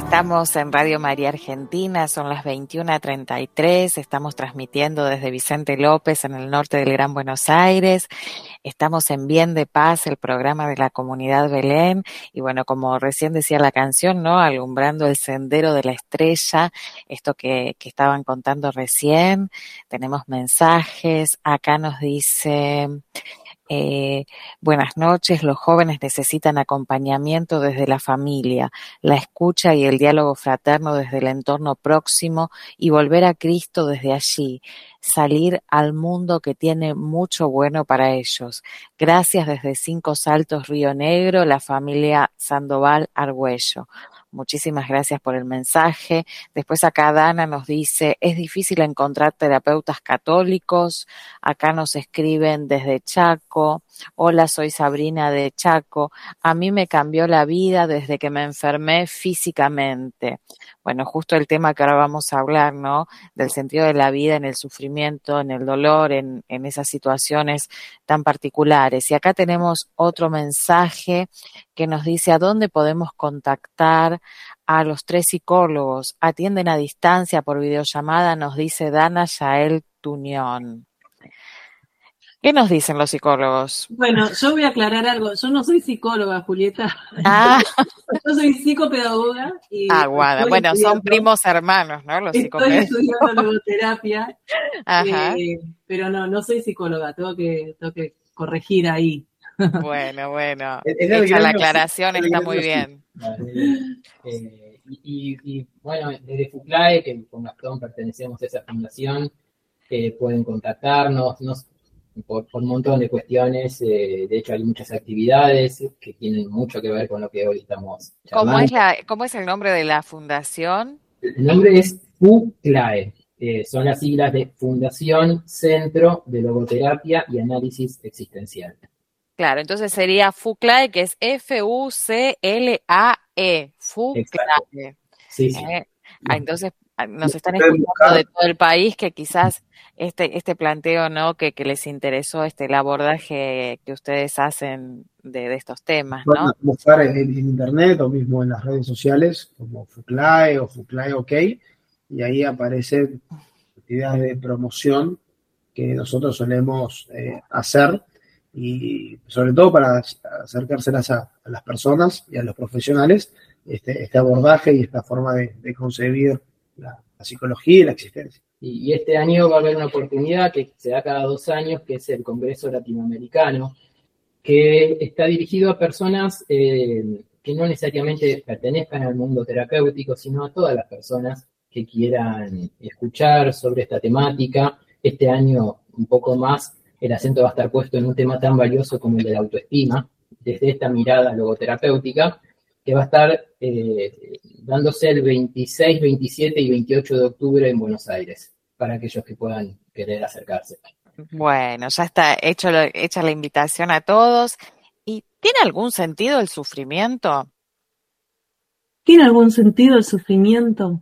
Estamos en Radio María Argentina, son las veintiuna treinta y tres, estamos transmitiendo desde Vicente López en el norte del Gran Buenos Aires, estamos en Bien de Paz, el programa de la Comunidad Belén, y bueno, como recién decía la canción, ¿no? Alumbrando el sendero de la estrella, esto que, que estaban contando recién, tenemos mensajes, acá nos dice... Eh, buenas noches, los jóvenes necesitan acompañamiento desde la familia, la escucha y el diálogo fraterno desde el entorno próximo y volver a Cristo desde allí, salir al mundo que tiene mucho bueno para ellos. Gracias desde Cinco Saltos, Río Negro, la familia Sandoval Argüello. Muchísimas gracias por el mensaje. Después acá Dana nos dice, es difícil encontrar terapeutas católicos. Acá nos escriben desde Chaco. Hola, soy Sabrina de Chaco. A mí me cambió la vida desde que me enfermé físicamente. Bueno, justo el tema que ahora vamos a hablar, ¿no? Del sentido de la vida en el sufrimiento, en el dolor, en, en esas situaciones tan particulares. Y acá tenemos otro mensaje que nos dice a dónde podemos contactar a los tres psicólogos. Atienden a distancia por videollamada, nos dice Dana Yael Tuñón. ¿Qué nos dicen los psicólogos? Bueno, yo voy a aclarar algo. Yo no soy psicóloga, Julieta. Ah. Yo soy psicopedagoga. Y ah, guada. Bueno, son primos hermanos, ¿no? Los psicopedagogos. Estoy estudiando logoterapia. Ajá. Eh, pero no, no soy psicóloga. Tengo que, tengo que corregir ahí. Bueno, bueno. Era Hecha el la gremio- aclaración, era el está gremio muy sí. bien. Eh, y, y, y, bueno, desde FUCLAE, que con Gastón pertenecemos a esa fundación, eh, pueden contactarnos nos, por, por un montón de cuestiones. Eh, de hecho, hay muchas actividades que tienen mucho que ver con lo que hoy estamos charlando. ¿Cómo es, la, ¿Cómo es el nombre de la fundación? El nombre es FUCLAE. Eh, son las siglas de Fundación Centro de Logoterapia y Análisis Existencial. Claro, entonces sería FUCLAE, que es F U C L A E, FUCLAE. Sí, sí. Eh, ah, entonces ah, nos están Pueden escuchando buscar. de todo el país que quizás este este planteo, ¿no? Que, que les interesó este el abordaje que ustedes hacen de, de estos temas, ¿no? Pueden buscar en, en internet o mismo en las redes sociales como FUCLAE o FUCLAE OK, y ahí aparecen actividades de promoción que nosotros solemos eh, hacer, y sobre todo para acercárselas a, a las personas y a los profesionales, este, este abordaje y esta forma de, de concebir la, la psicología y la existencia. Y, y este año va a haber una oportunidad que se da cada dos años, que es el Congreso Latinoamericano, que está dirigido a personas eh, que no necesariamente pertenezcan al mundo terapéutico, sino a todas las personas que quieran escuchar sobre esta temática. Este año, un poco más, el acento va a estar puesto en un tema tan valioso como el de la autoestima, desde esta mirada logoterapéutica, que va a estar eh, dándose el veintiséis, veintisiete y veintiocho de octubre en Buenos Aires, para aquellos que puedan querer acercarse. Bueno, ya está hecho lo- hecha la invitación a todos. ¿Y tiene algún sentido el sufrimiento? ¿Tiene algún sentido el sufrimiento?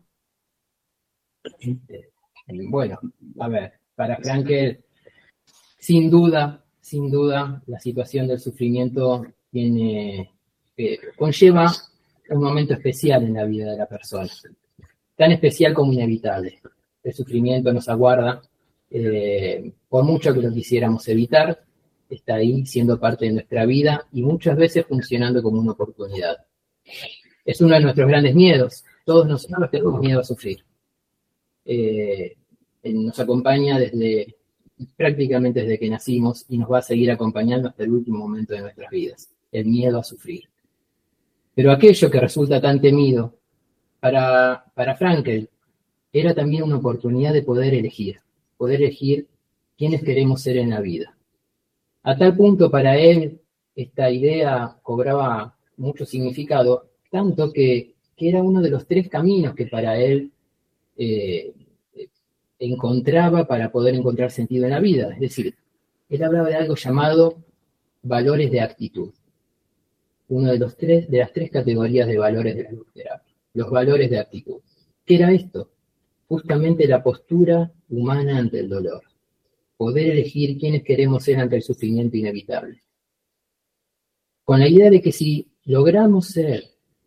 Eh, Bueno, a ver, para Frankel, sin duda, sin duda, la situación del sufrimiento tiene, eh, conlleva un momento especial en la vida de la persona, tan especial como inevitable. El sufrimiento nos aguarda, eh, por mucho que lo quisiéramos evitar, está ahí siendo parte de nuestra vida y muchas veces funcionando como una oportunidad. Es uno de nuestros grandes miedos. Todos nosotros tenemos miedo a sufrir. Eh, nos acompaña desde prácticamente desde que nacimos y nos va a seguir acompañando hasta el último momento de nuestras vidas, el miedo a sufrir. Pero aquello que resulta tan temido, para, para Frankel, era también una oportunidad de poder elegir, poder elegir quiénes queremos ser en la vida. A tal punto para él esta idea cobraba mucho significado, tanto que, que era uno de los tres caminos que para él eh, encontraba para poder encontrar sentido en la vida. Es decir, él hablaba de algo llamado valores de actitud. Uno de los tres, de las tres categorías de valores de la logoterapia. Los valores de actitud. ¿Qué era esto? Justamente la postura humana ante el dolor. Poder elegir quiénes queremos ser ante el sufrimiento inevitable. Con la idea de que si logramos ser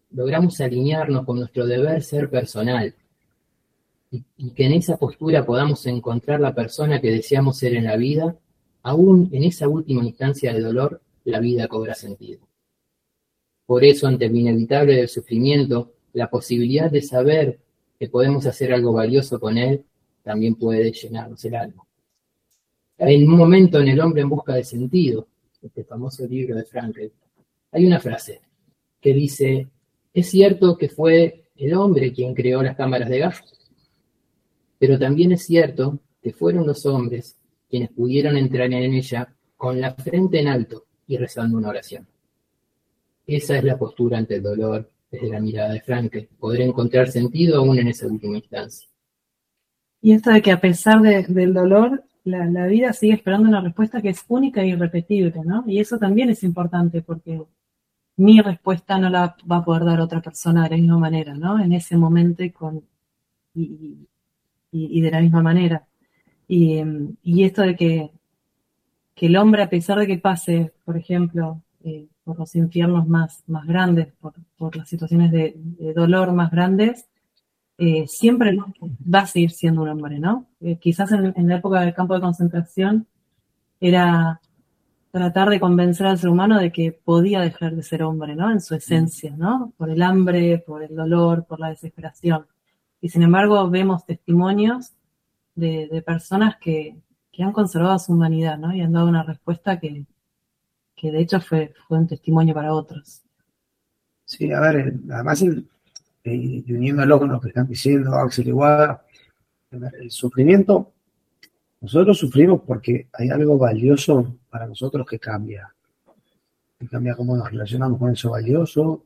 logramos alinearnos con nuestro deber ser personal y, y que en esa postura podamos encontrar la persona que deseamos ser en la vida, aún en esa última instancia de dolor, la vida cobra sentido. Por eso, ante lo inevitable del sufrimiento, la posibilidad de saber que podemos hacer algo valioso con él también puede llenarnos el alma. En un momento en El hombre en busca de sentido, este famoso libro de Frankl, hay una frase que dice: es cierto que fue el hombre quien creó las cámaras de gas, pero también es cierto que fueron los hombres quienes pudieron entrar en ella con la frente en alto y rezando una oración. Esa es la postura ante el dolor desde la mirada de Frankl, poder encontrar sentido aún en esa última instancia. Y esto de que a pesar de, del dolor, la, la vida sigue esperando una respuesta que es única e irrepetible, ¿no? Y eso también es importante porque mi respuesta no la va a poder dar otra persona de la misma manera, ¿no? En ese momento y, con, y, y, y de la misma manera. Y, y esto de que, que el hombre, a pesar de que pase, por ejemplo, eh, por los infiernos más, más grandes, por, por las situaciones de, de dolor más grandes, eh, siempre va a seguir siendo un hombre, ¿no? Eh, quizás en, en la época del campo de concentración era tratar de convencer al ser humano de que podía dejar de ser hombre, ¿no? En su esencia, ¿no? Por el hambre, por el dolor, por la desesperación. Y sin embargo vemos testimonios de, de personas que, que han conservado su humanidad, ¿no? Y han dado una respuesta que, que de hecho fue, fue un testimonio para otros. Sí, a ver, además, el, eh, y uniéndolo con lo que están diciendo Axel y Guada, el sufrimiento, nosotros sufrimos porque hay algo valioso para nosotros que cambia. Que cambia cómo nos relacionamos con eso valioso,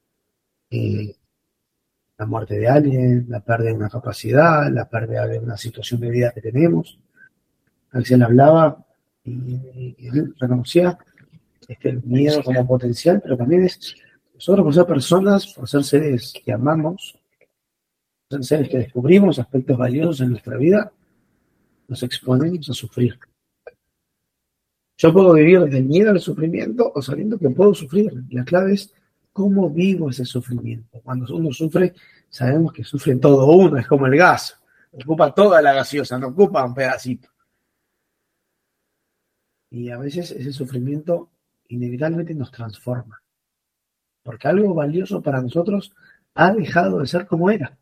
eh, la muerte de alguien, la pérdida de una capacidad, la pérdida de una situación de vida que tenemos. Axel hablaba y, y, y él reconocía este, el miedo como potencial, pero también es nosotros por ser personas, por ser seres que amamos, por ser seres que descubrimos aspectos valiosos en nuestra vida, nos exponemos a sufrir. Yo puedo vivir desde el miedo al sufrimiento o sabiendo que puedo sufrir. La clave es cómo vivo ese sufrimiento. Cuando uno sufre, sabemos que sufre todo uno, es como el gas. Ocupa toda la gaseosa, no ocupa un pedacito. Y a veces ese sufrimiento inevitablemente nos transforma. Porque algo valioso para nosotros ha dejado de ser como era.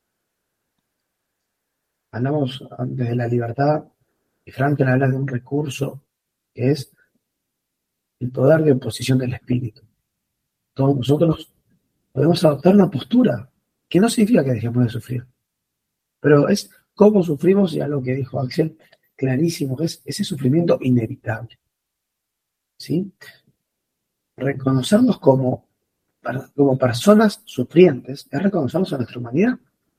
Hablamos antes de la libertad, y Frankl habla de un recurso que es el poder de oposición del espíritu. Todos nosotros podemos adoptar una postura, que no significa que dejemos de sufrir, pero es cómo sufrimos, y algo que dijo Axel clarísimo, que es ese sufrimiento inevitable. ¿Sí? Reconocernos como, como personas sufrientes es reconocernos a nuestra humanidad,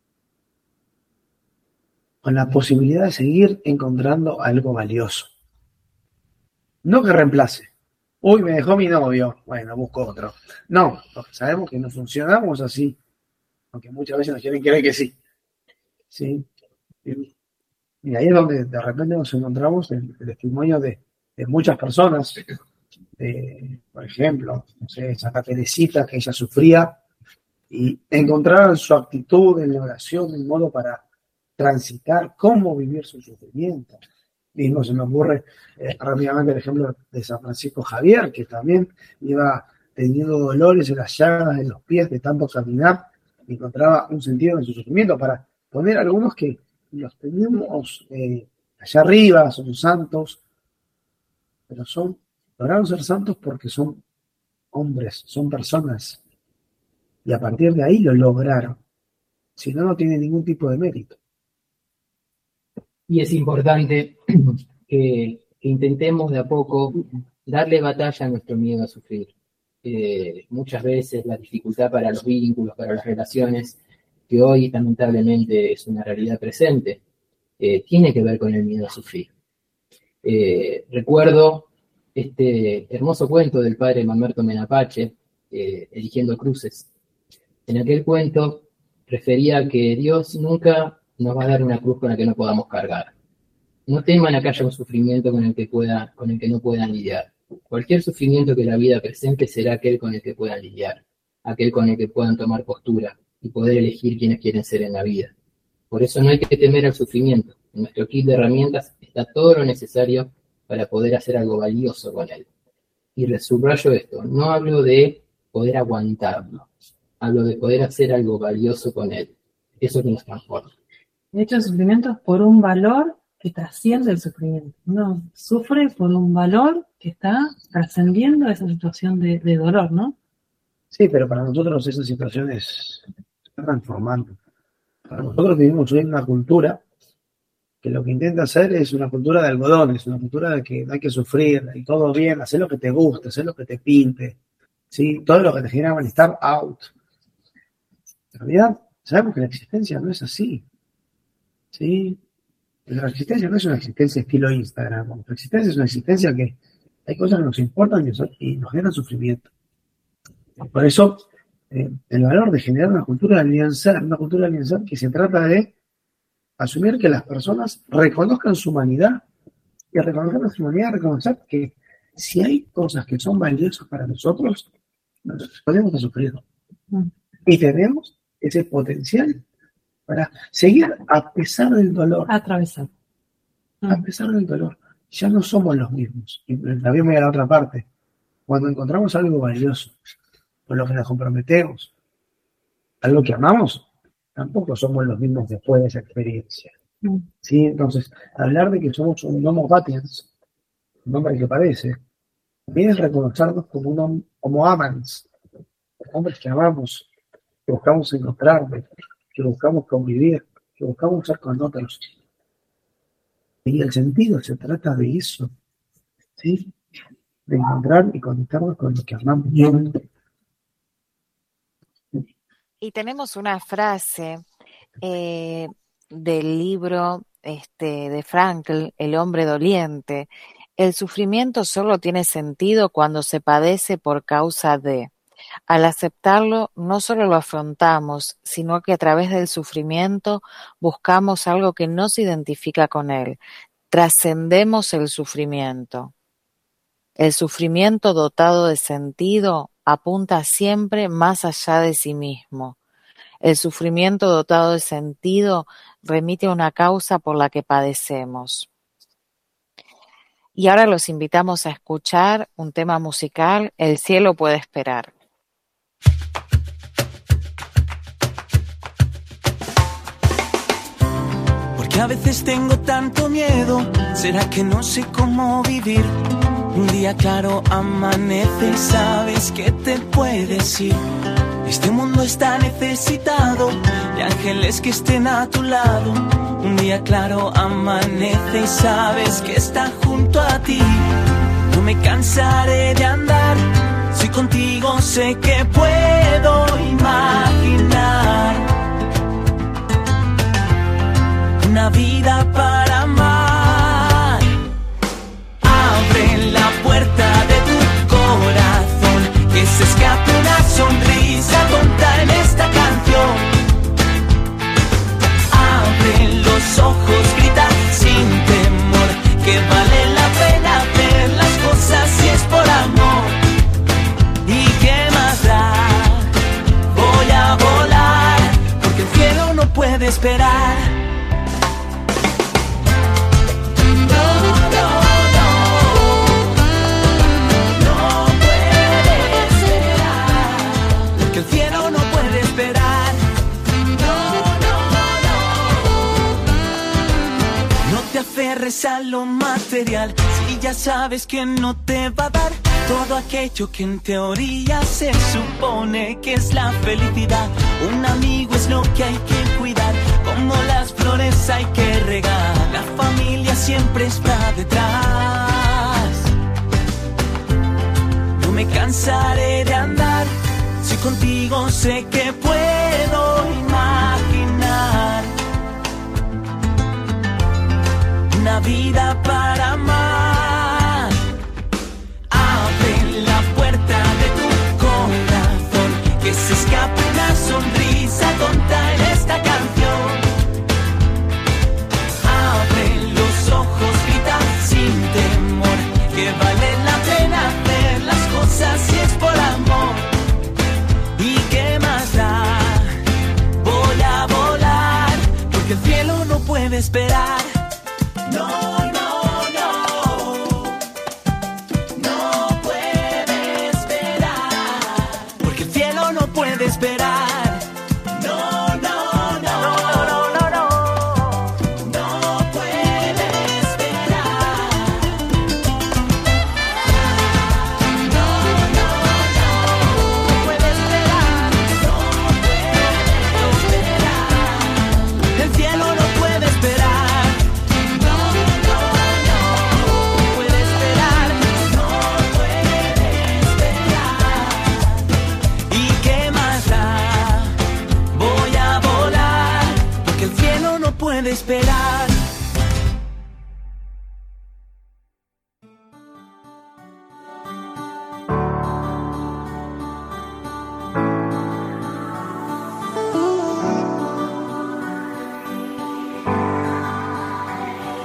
con la posibilidad de seguir encontrando algo valioso. No que reemplace. Uy, me dejó mi novio. Bueno, busco otro. No, porque sabemos que no funcionamos así, aunque muchas veces nos quieren creer que sí. ¿Sí? Y ahí es donde de repente nos encontramos el, el testimonio de, de muchas personas. De, por ejemplo, no sé, Santa Teresita, que ella sufría, y encontraron su actitud en la oración, un modo para transitar cómo vivir su sufrimiento. Mismo se me ocurre eh, rápidamente el ejemplo de San Francisco Javier, que también iba teniendo dolores en las llagas de los pies de tanto caminar, y encontraba un sentido en su sufrimiento, para poner algunos que los tenemos eh, allá arriba, son santos, pero son, lograron ser santos porque son hombres, son personas, y a partir de ahí lo lograron. Si no, no tiene ningún tipo de mérito. Y es importante que, que intentemos de a poco darle batalla a nuestro miedo a sufrir. Eh, muchas veces la dificultad para los vínculos, para las relaciones, que hoy lamentablemente es una realidad presente, eh, tiene que ver con el miedo a sufrir. Eh, recuerdo este hermoso cuento del padre Mamerto Menapache, eh, Eligiendo Cruces. En aquel cuento refería que Dios nunca nos va a dar una cruz con la que no podamos cargar. No teman a que haya un sufrimiento con el que pueda, con el que no puedan lidiar. Cualquier sufrimiento que la vida presente será aquel con el que puedan lidiar. aquel con el que puedan tomar postura y poder elegir quiénes quieren ser en la vida. Por eso no hay que temer al sufrimiento. En nuestro kit de herramientas está todo lo necesario para poder hacer algo valioso con él. Y les subrayo esto, no hablo de poder aguantarlo, hablo de poder hacer algo valioso con él. Eso es lo que nos transforma. De hecho, el sufrimiento es por un valor que trasciende el sufrimiento. Uno sufre por un valor que está trascendiendo esa situación de, de dolor, ¿no? Sí, pero para nosotros esa situación es está transformando. Para nosotros vivimos hoy en una cultura que lo que intenta hacer es una cultura de algodones, una cultura de que no hay que sufrir, y todo bien, hacer lo que te guste, hacer lo que te pinte, ¿sí? Todo lo que te genera malestar, out. En realidad, sabemos que la existencia no es así, ¿sí? La existencia no es una existencia estilo Instagram, la existencia es una existencia que hay cosas que nos importan y nos generan sufrimiento. Por eso, eh, el valor de generar una cultura de alianzar, una cultura de alianzar que se trata de asumir que las personas reconozcan su humanidad y reconozcan su humanidad, reconocer que si hay cosas que son valiosas para nosotros, nosotros podemos sufrir. Mm. Y tenemos ese potencial para seguir a pesar del dolor. Atravesar. Mm. A pesar del dolor. Ya no somos los mismos. Y también voy a la otra parte. Cuando encontramos algo valioso, con lo que nos comprometemos, algo que amamos, tampoco somos los mismos después de esa experiencia. Mm. ¿Sí? Entonces, hablar de que somos un homo sapiens, un hombre que parece, también es reconocernos como un homo amans, hombres que amamos, que buscamos encontrarnos, que buscamos convivir, que buscamos ser con otros. Y el sentido se trata de eso, ¿sí? De encontrar y conectarnos con lo que amamos. Y tenemos una frase eh, del libro este, de Frankl, El hombre doliente. El sufrimiento solo tiene sentido cuando se padece por causa de. Al aceptarlo, no solo lo afrontamos, sino que a través del sufrimiento buscamos algo que no se identifica con él. Trascendemos el sufrimiento. El sufrimiento dotado de sentido apunta siempre más allá de sí mismo. El sufrimiento dotado de sentido remite a una causa por la que padecemos. Y ahora los invitamos a escuchar un tema musical, El cielo puede esperar. Porque a veces tengo tanto miedo, ¿será que no sé cómo vivir? Un día claro amanece y sabes que te puedes ir. Este mundo está necesitado de ángeles que estén a tu lado. Un día claro amanece y sabes que está junto a ti. No me cansaré de andar, si contigo sé que puedo imaginar una vida para amar. Abre la puerta de tu corazón, que se escape una sonrisa tonta en esta canción. Abre los ojos, grita sin temor, que vale la pena ver las cosas si es por amor. ¿Y qué más da? Voy a volar, porque el cielo no puede esperar. A lo material, si ya sabes que no te va a dar todo aquello que en teoría se supone que es la felicidad. Un amigo es lo que hay que cuidar, como las flores hay que regar. La familia siempre está detrás. No me cansaré de andar, si contigo sé que puedo imaginar una vida para amar. Abre la puerta de tu corazón, que se escape una sonrisa tonta en esta canción. Abre los ojos, grita sin temor, que vale la pena ver las cosas si es por amor. ¿Y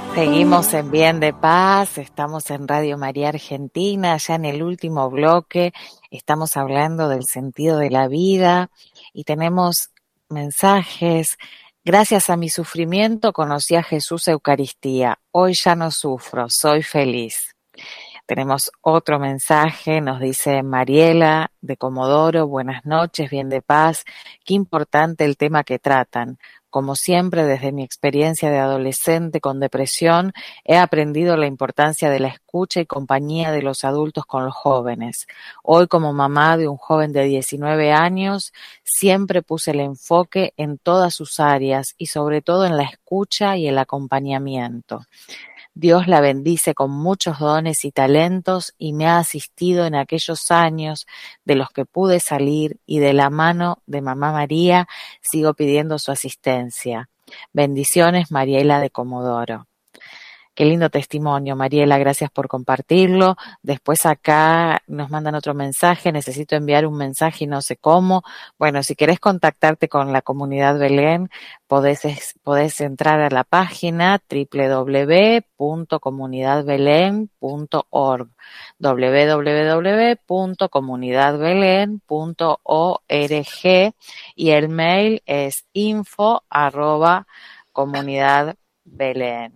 Seguimos en Bien de Paz, estamos en Radio María Argentina, ya en el último bloque estamos hablando del sentido de la vida y tenemos mensajes. Gracias a mi sufrimiento conocí a Jesús Eucaristía, hoy ya no sufro, soy feliz. Tenemos otro mensaje, nos dice Mariela de Comodoro, buenas noches, Bien de Paz, qué importante el tema que tratan. Como siempre, desde mi experiencia de adolescente con depresión, he aprendido la importancia de la escucha y compañía de los adultos con los jóvenes. Hoy, como mamá de un joven de diecinueve años, siempre puse el enfoque en todas sus áreas y sobre todo en la escucha y el acompañamiento. Dios la bendice con muchos dones y talentos y me ha asistido en aquellos años de los que pude salir y de la mano de Mamá María sigo pidiendo su asistencia. Bendiciones, Mariela de Comodoro. Qué lindo testimonio, Mariela, gracias por compartirlo. Después acá nos mandan otro mensaje, necesito enviar un mensaje y no sé cómo. Bueno, si querés contactarte con la comunidad Belén, podés, podés entrar a la página doble u doble u doble u punto comunidad belén punto org, doble u doble u doble u punto comunidad belén punto org y el mail es info arroba comunidad belén.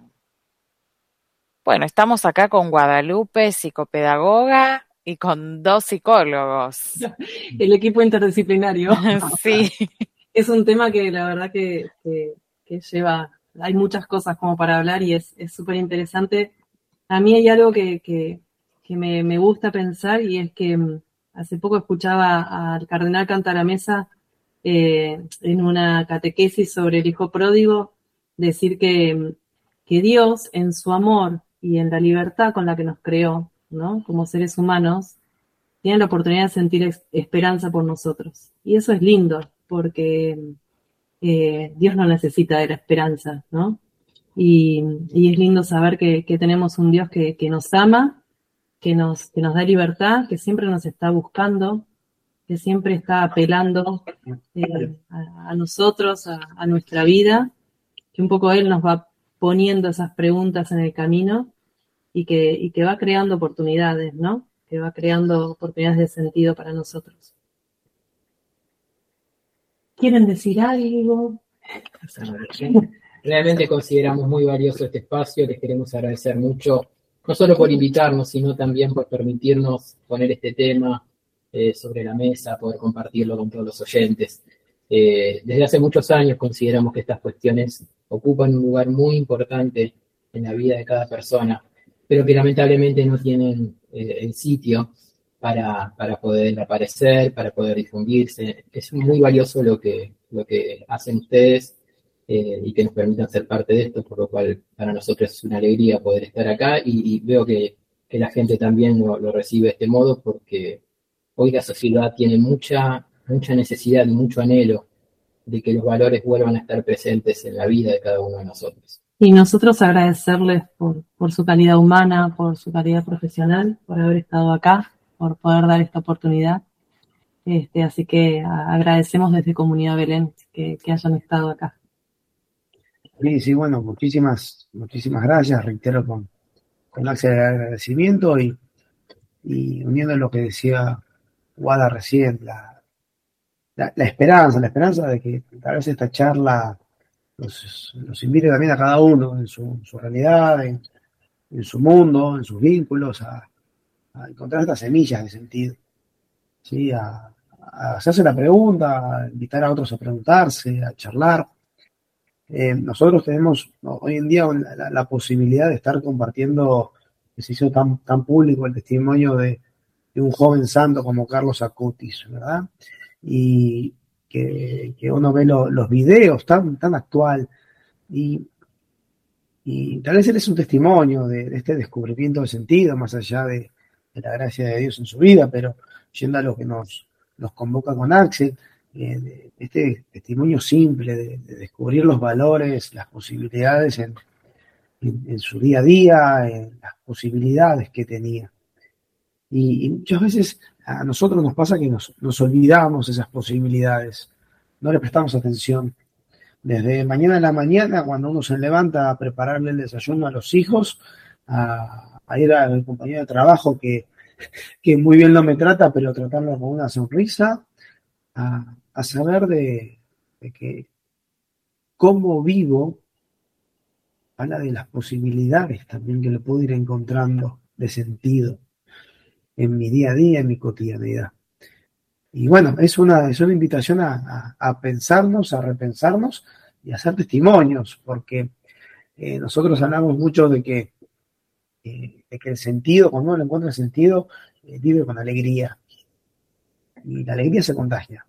Bueno, estamos acá con Guadalupe, psicopedagoga, y con dos psicólogos. El equipo interdisciplinario. Sí. Es un tema que la verdad que, que, que lleva, hay muchas cosas como para hablar y es súper interesante. A mí hay algo que, que, que me, me gusta pensar y es que hace poco escuchaba al cardenal Cantalamessa eh, en una catequesis sobre el hijo pródigo decir que, que Dios en su amor y en la libertad con la que nos creó, ¿no? Como seres humanos, tiene la oportunidad de sentir ex- esperanza por nosotros. Y eso es lindo, porque eh, Dios no necesita de la esperanza, ¿no? Y, y es lindo saber que, que tenemos un Dios que, que nos ama, que nos, que nos da libertad, que siempre nos está buscando, que siempre está apelando eh, a, a nosotros, a, a nuestra vida, que un poco Él nos va poniendo esas preguntas en el camino y que, y que va creando oportunidades, ¿no? Que va creando oportunidades de sentido para nosotros. ¿Quieren decir algo? Realmente consideramos muy valioso este espacio, les queremos agradecer mucho, no solo por invitarnos, sino también por permitirnos poner este tema eh, sobre la mesa, poder compartirlo con todos los oyentes. Eh, desde hace muchos años consideramos que estas cuestiones ocupan un lugar muy importante en la vida de cada persona, pero que lamentablemente no tienen eh, el sitio para, para poder aparecer, para poder difundirse. Es muy valioso lo que, lo que hacen ustedes eh, y que nos permitan ser parte de esto, por lo cual para nosotros es una alegría poder estar acá y, y veo que, que la gente también lo, lo recibe de este modo porque hoy la sociedad tiene mucha mucha necesidad y mucho anhelo de que los valores vuelvan a estar presentes en la vida de cada uno de nosotros. Y nosotros agradecerles por, por su calidad humana, por su calidad profesional, por haber estado acá, por poder dar esta oportunidad. Este, así que a, agradecemos desde Comunidad Belén que, que hayan estado acá. Sí, sí, bueno, muchísimas, muchísimas gracias, reitero con, con Axel el agradecimiento y, y uniendo lo que decía Guada recién, la, la, la esperanza, la esperanza de que tal vez esta charla los, los invite también a cada uno en su, su realidad, en, en su mundo, en sus vínculos, a, a encontrar estas semillas de sentido, ¿sí? A, a hacerse la pregunta, a invitar a otros a preguntarse, a charlar. Eh, nosotros tenemos ¿no? hoy en día la, la posibilidad de estar compartiendo, que se hizo tan, tan público el testimonio de, de un joven santo como Carlos Acutis, ¿verdad? Y que, que uno ve lo, los videos tan, tan actual y, y tal vez él es un testimonio de, de este descubrimiento de sentido más allá de, de la gracia de Dios en su vida, pero yendo a lo que nos, nos convoca con Axel, eh, de este testimonio simple de, de descubrir los valores, las posibilidades en, en, en su día a día, en las posibilidades que tenía. Y, y muchas veces a nosotros nos pasa que nos, nos olvidamos esas posibilidades, no le prestamos atención. Desde mañana a la mañana, cuando uno se levanta a prepararle el desayuno a los hijos, a, a ir al compañero de trabajo que, que muy bien no me trata, pero tratarlo con una sonrisa, a, a saber de, de que cómo vivo habla de las posibilidades también que le puedo ir encontrando de sentido en mi día a día, en mi cotidianidad. Y bueno, es una, es una invitación a, a, a pensarnos, a repensarnos y a hacer testimonios, porque eh, nosotros hablamos mucho de que, eh, de que el sentido, cuando uno encuentra el sentido, eh, vive con alegría. Y la alegría se contagia.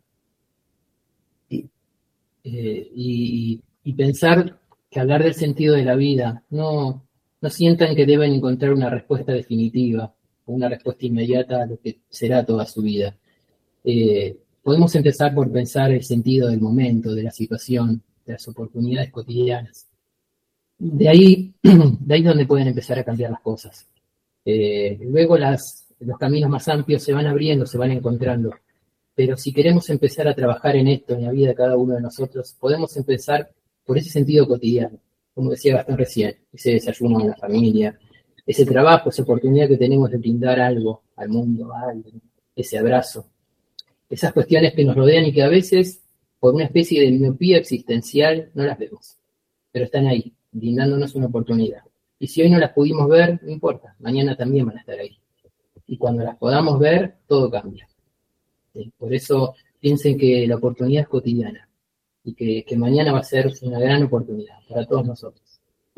Y, eh, y, y pensar que hablar del sentido de la vida, no, no sientan que deben encontrar una respuesta definitiva o una respuesta inmediata a lo que será toda su vida. Eh, podemos empezar por pensar el sentido del momento, de la situación, de las oportunidades cotidianas. De ahí, de ahí es donde pueden empezar a cambiar las cosas. Eh, luego las, los caminos más amplios se van abriendo, se van encontrando. Pero si queremos empezar a trabajar en esto, en la vida de cada uno de nosotros, podemos empezar por ese sentido cotidiano, como decía Gastón recién, ese desayuno en la familia, ese trabajo, esa oportunidad que tenemos de brindar algo al mundo, a alguien, ese abrazo. Esas cuestiones que nos rodean y que a veces, por una especie de miopía existencial, no las vemos, pero están ahí, brindándonos una oportunidad. Y si hoy no las pudimos ver, no importa, mañana también van a estar ahí. Y cuando las podamos ver, todo cambia. Por eso piensen que la oportunidad es cotidiana y que, que mañana va a ser una gran oportunidad para todos nosotros.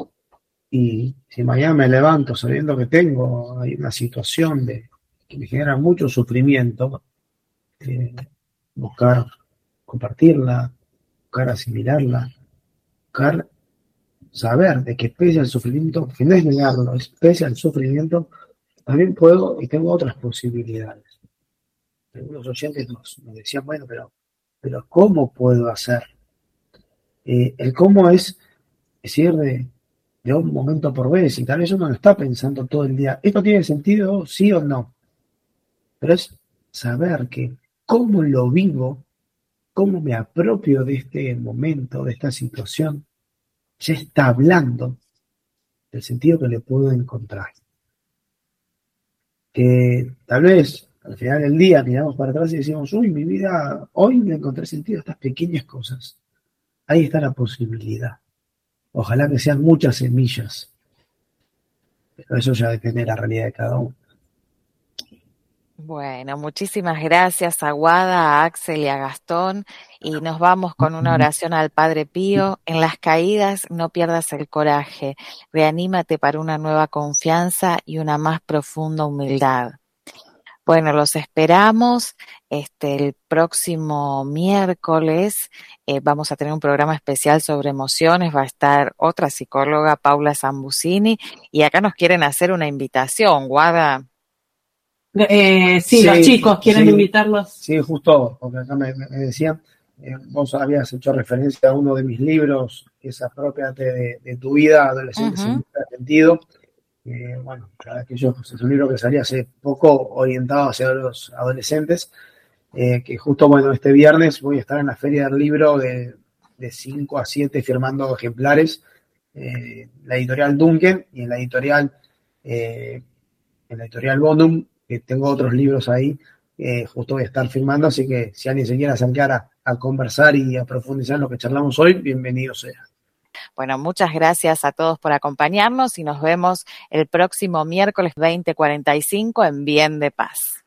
Y si mañana me levanto sabiendo que tengo hay una situación de, que me genera mucho sufrimiento, eh, buscar compartirla, buscar asimilarla, buscar saber de que pese al sufrimiento, que no es negarlo, es pese al sufrimiento, también puedo y tengo otras posibilidades. Algunos oyentes nos, nos decían, bueno, pero, pero ¿cómo puedo hacer? Eh, el cómo es decir de, de un momento por vez, y tal vez uno no está pensando todo el día, ¿esto tiene sentido, sí o no? Pero es saber que cómo lo vivo, cómo me apropio de este momento, de esta situación, ya está hablando del sentido que le puedo encontrar. Que tal vez al final del día miramos para atrás y decimos, uy, mi vida, hoy le encontré sentido a estas pequeñas cosas. Ahí está la posibilidad. Ojalá que sean muchas semillas. Pero eso ya depende de la realidad de cada uno. Bueno, muchísimas gracias a Guada, a Axel y a Gastón. Y nos vamos con una oración al Padre Pío. En las caídas no pierdas el coraje. Reanímate para una nueva confianza y una más profunda humildad. Bueno, los esperamos este, el próximo miércoles. Eh, vamos a tener un programa especial sobre emociones. Va a estar otra psicóloga, Paula Zambusini. Y acá nos quieren hacer una invitación, Guada. Eh, sí, Sí, los chicos quieren sí, invitarlos. Sí, justo, porque acá me, me decían, eh, vos habías hecho referencia a uno de mis libros, que es Apropiate de, de tu vida, adolescente sin Uh-huh. sentido. Eh, bueno, aquello es un libro que salió hace poco orientado hacia los adolescentes, eh, que justo, bueno, este viernes voy a estar en la Feria del Libro de, de cinco a siete firmando ejemplares, eh, la editorial Duncan y en la editorial, eh, en la editorial Bonum, que tengo otros libros ahí, eh, justo voy a estar firmando, así que si alguien se quiere acercar a, a conversar y a profundizar en lo que charlamos hoy, bienvenido sea. Bueno, muchas gracias a todos por acompañarnos y nos vemos el próximo miércoles veinte cuarenta y cinco en Bien de Paz.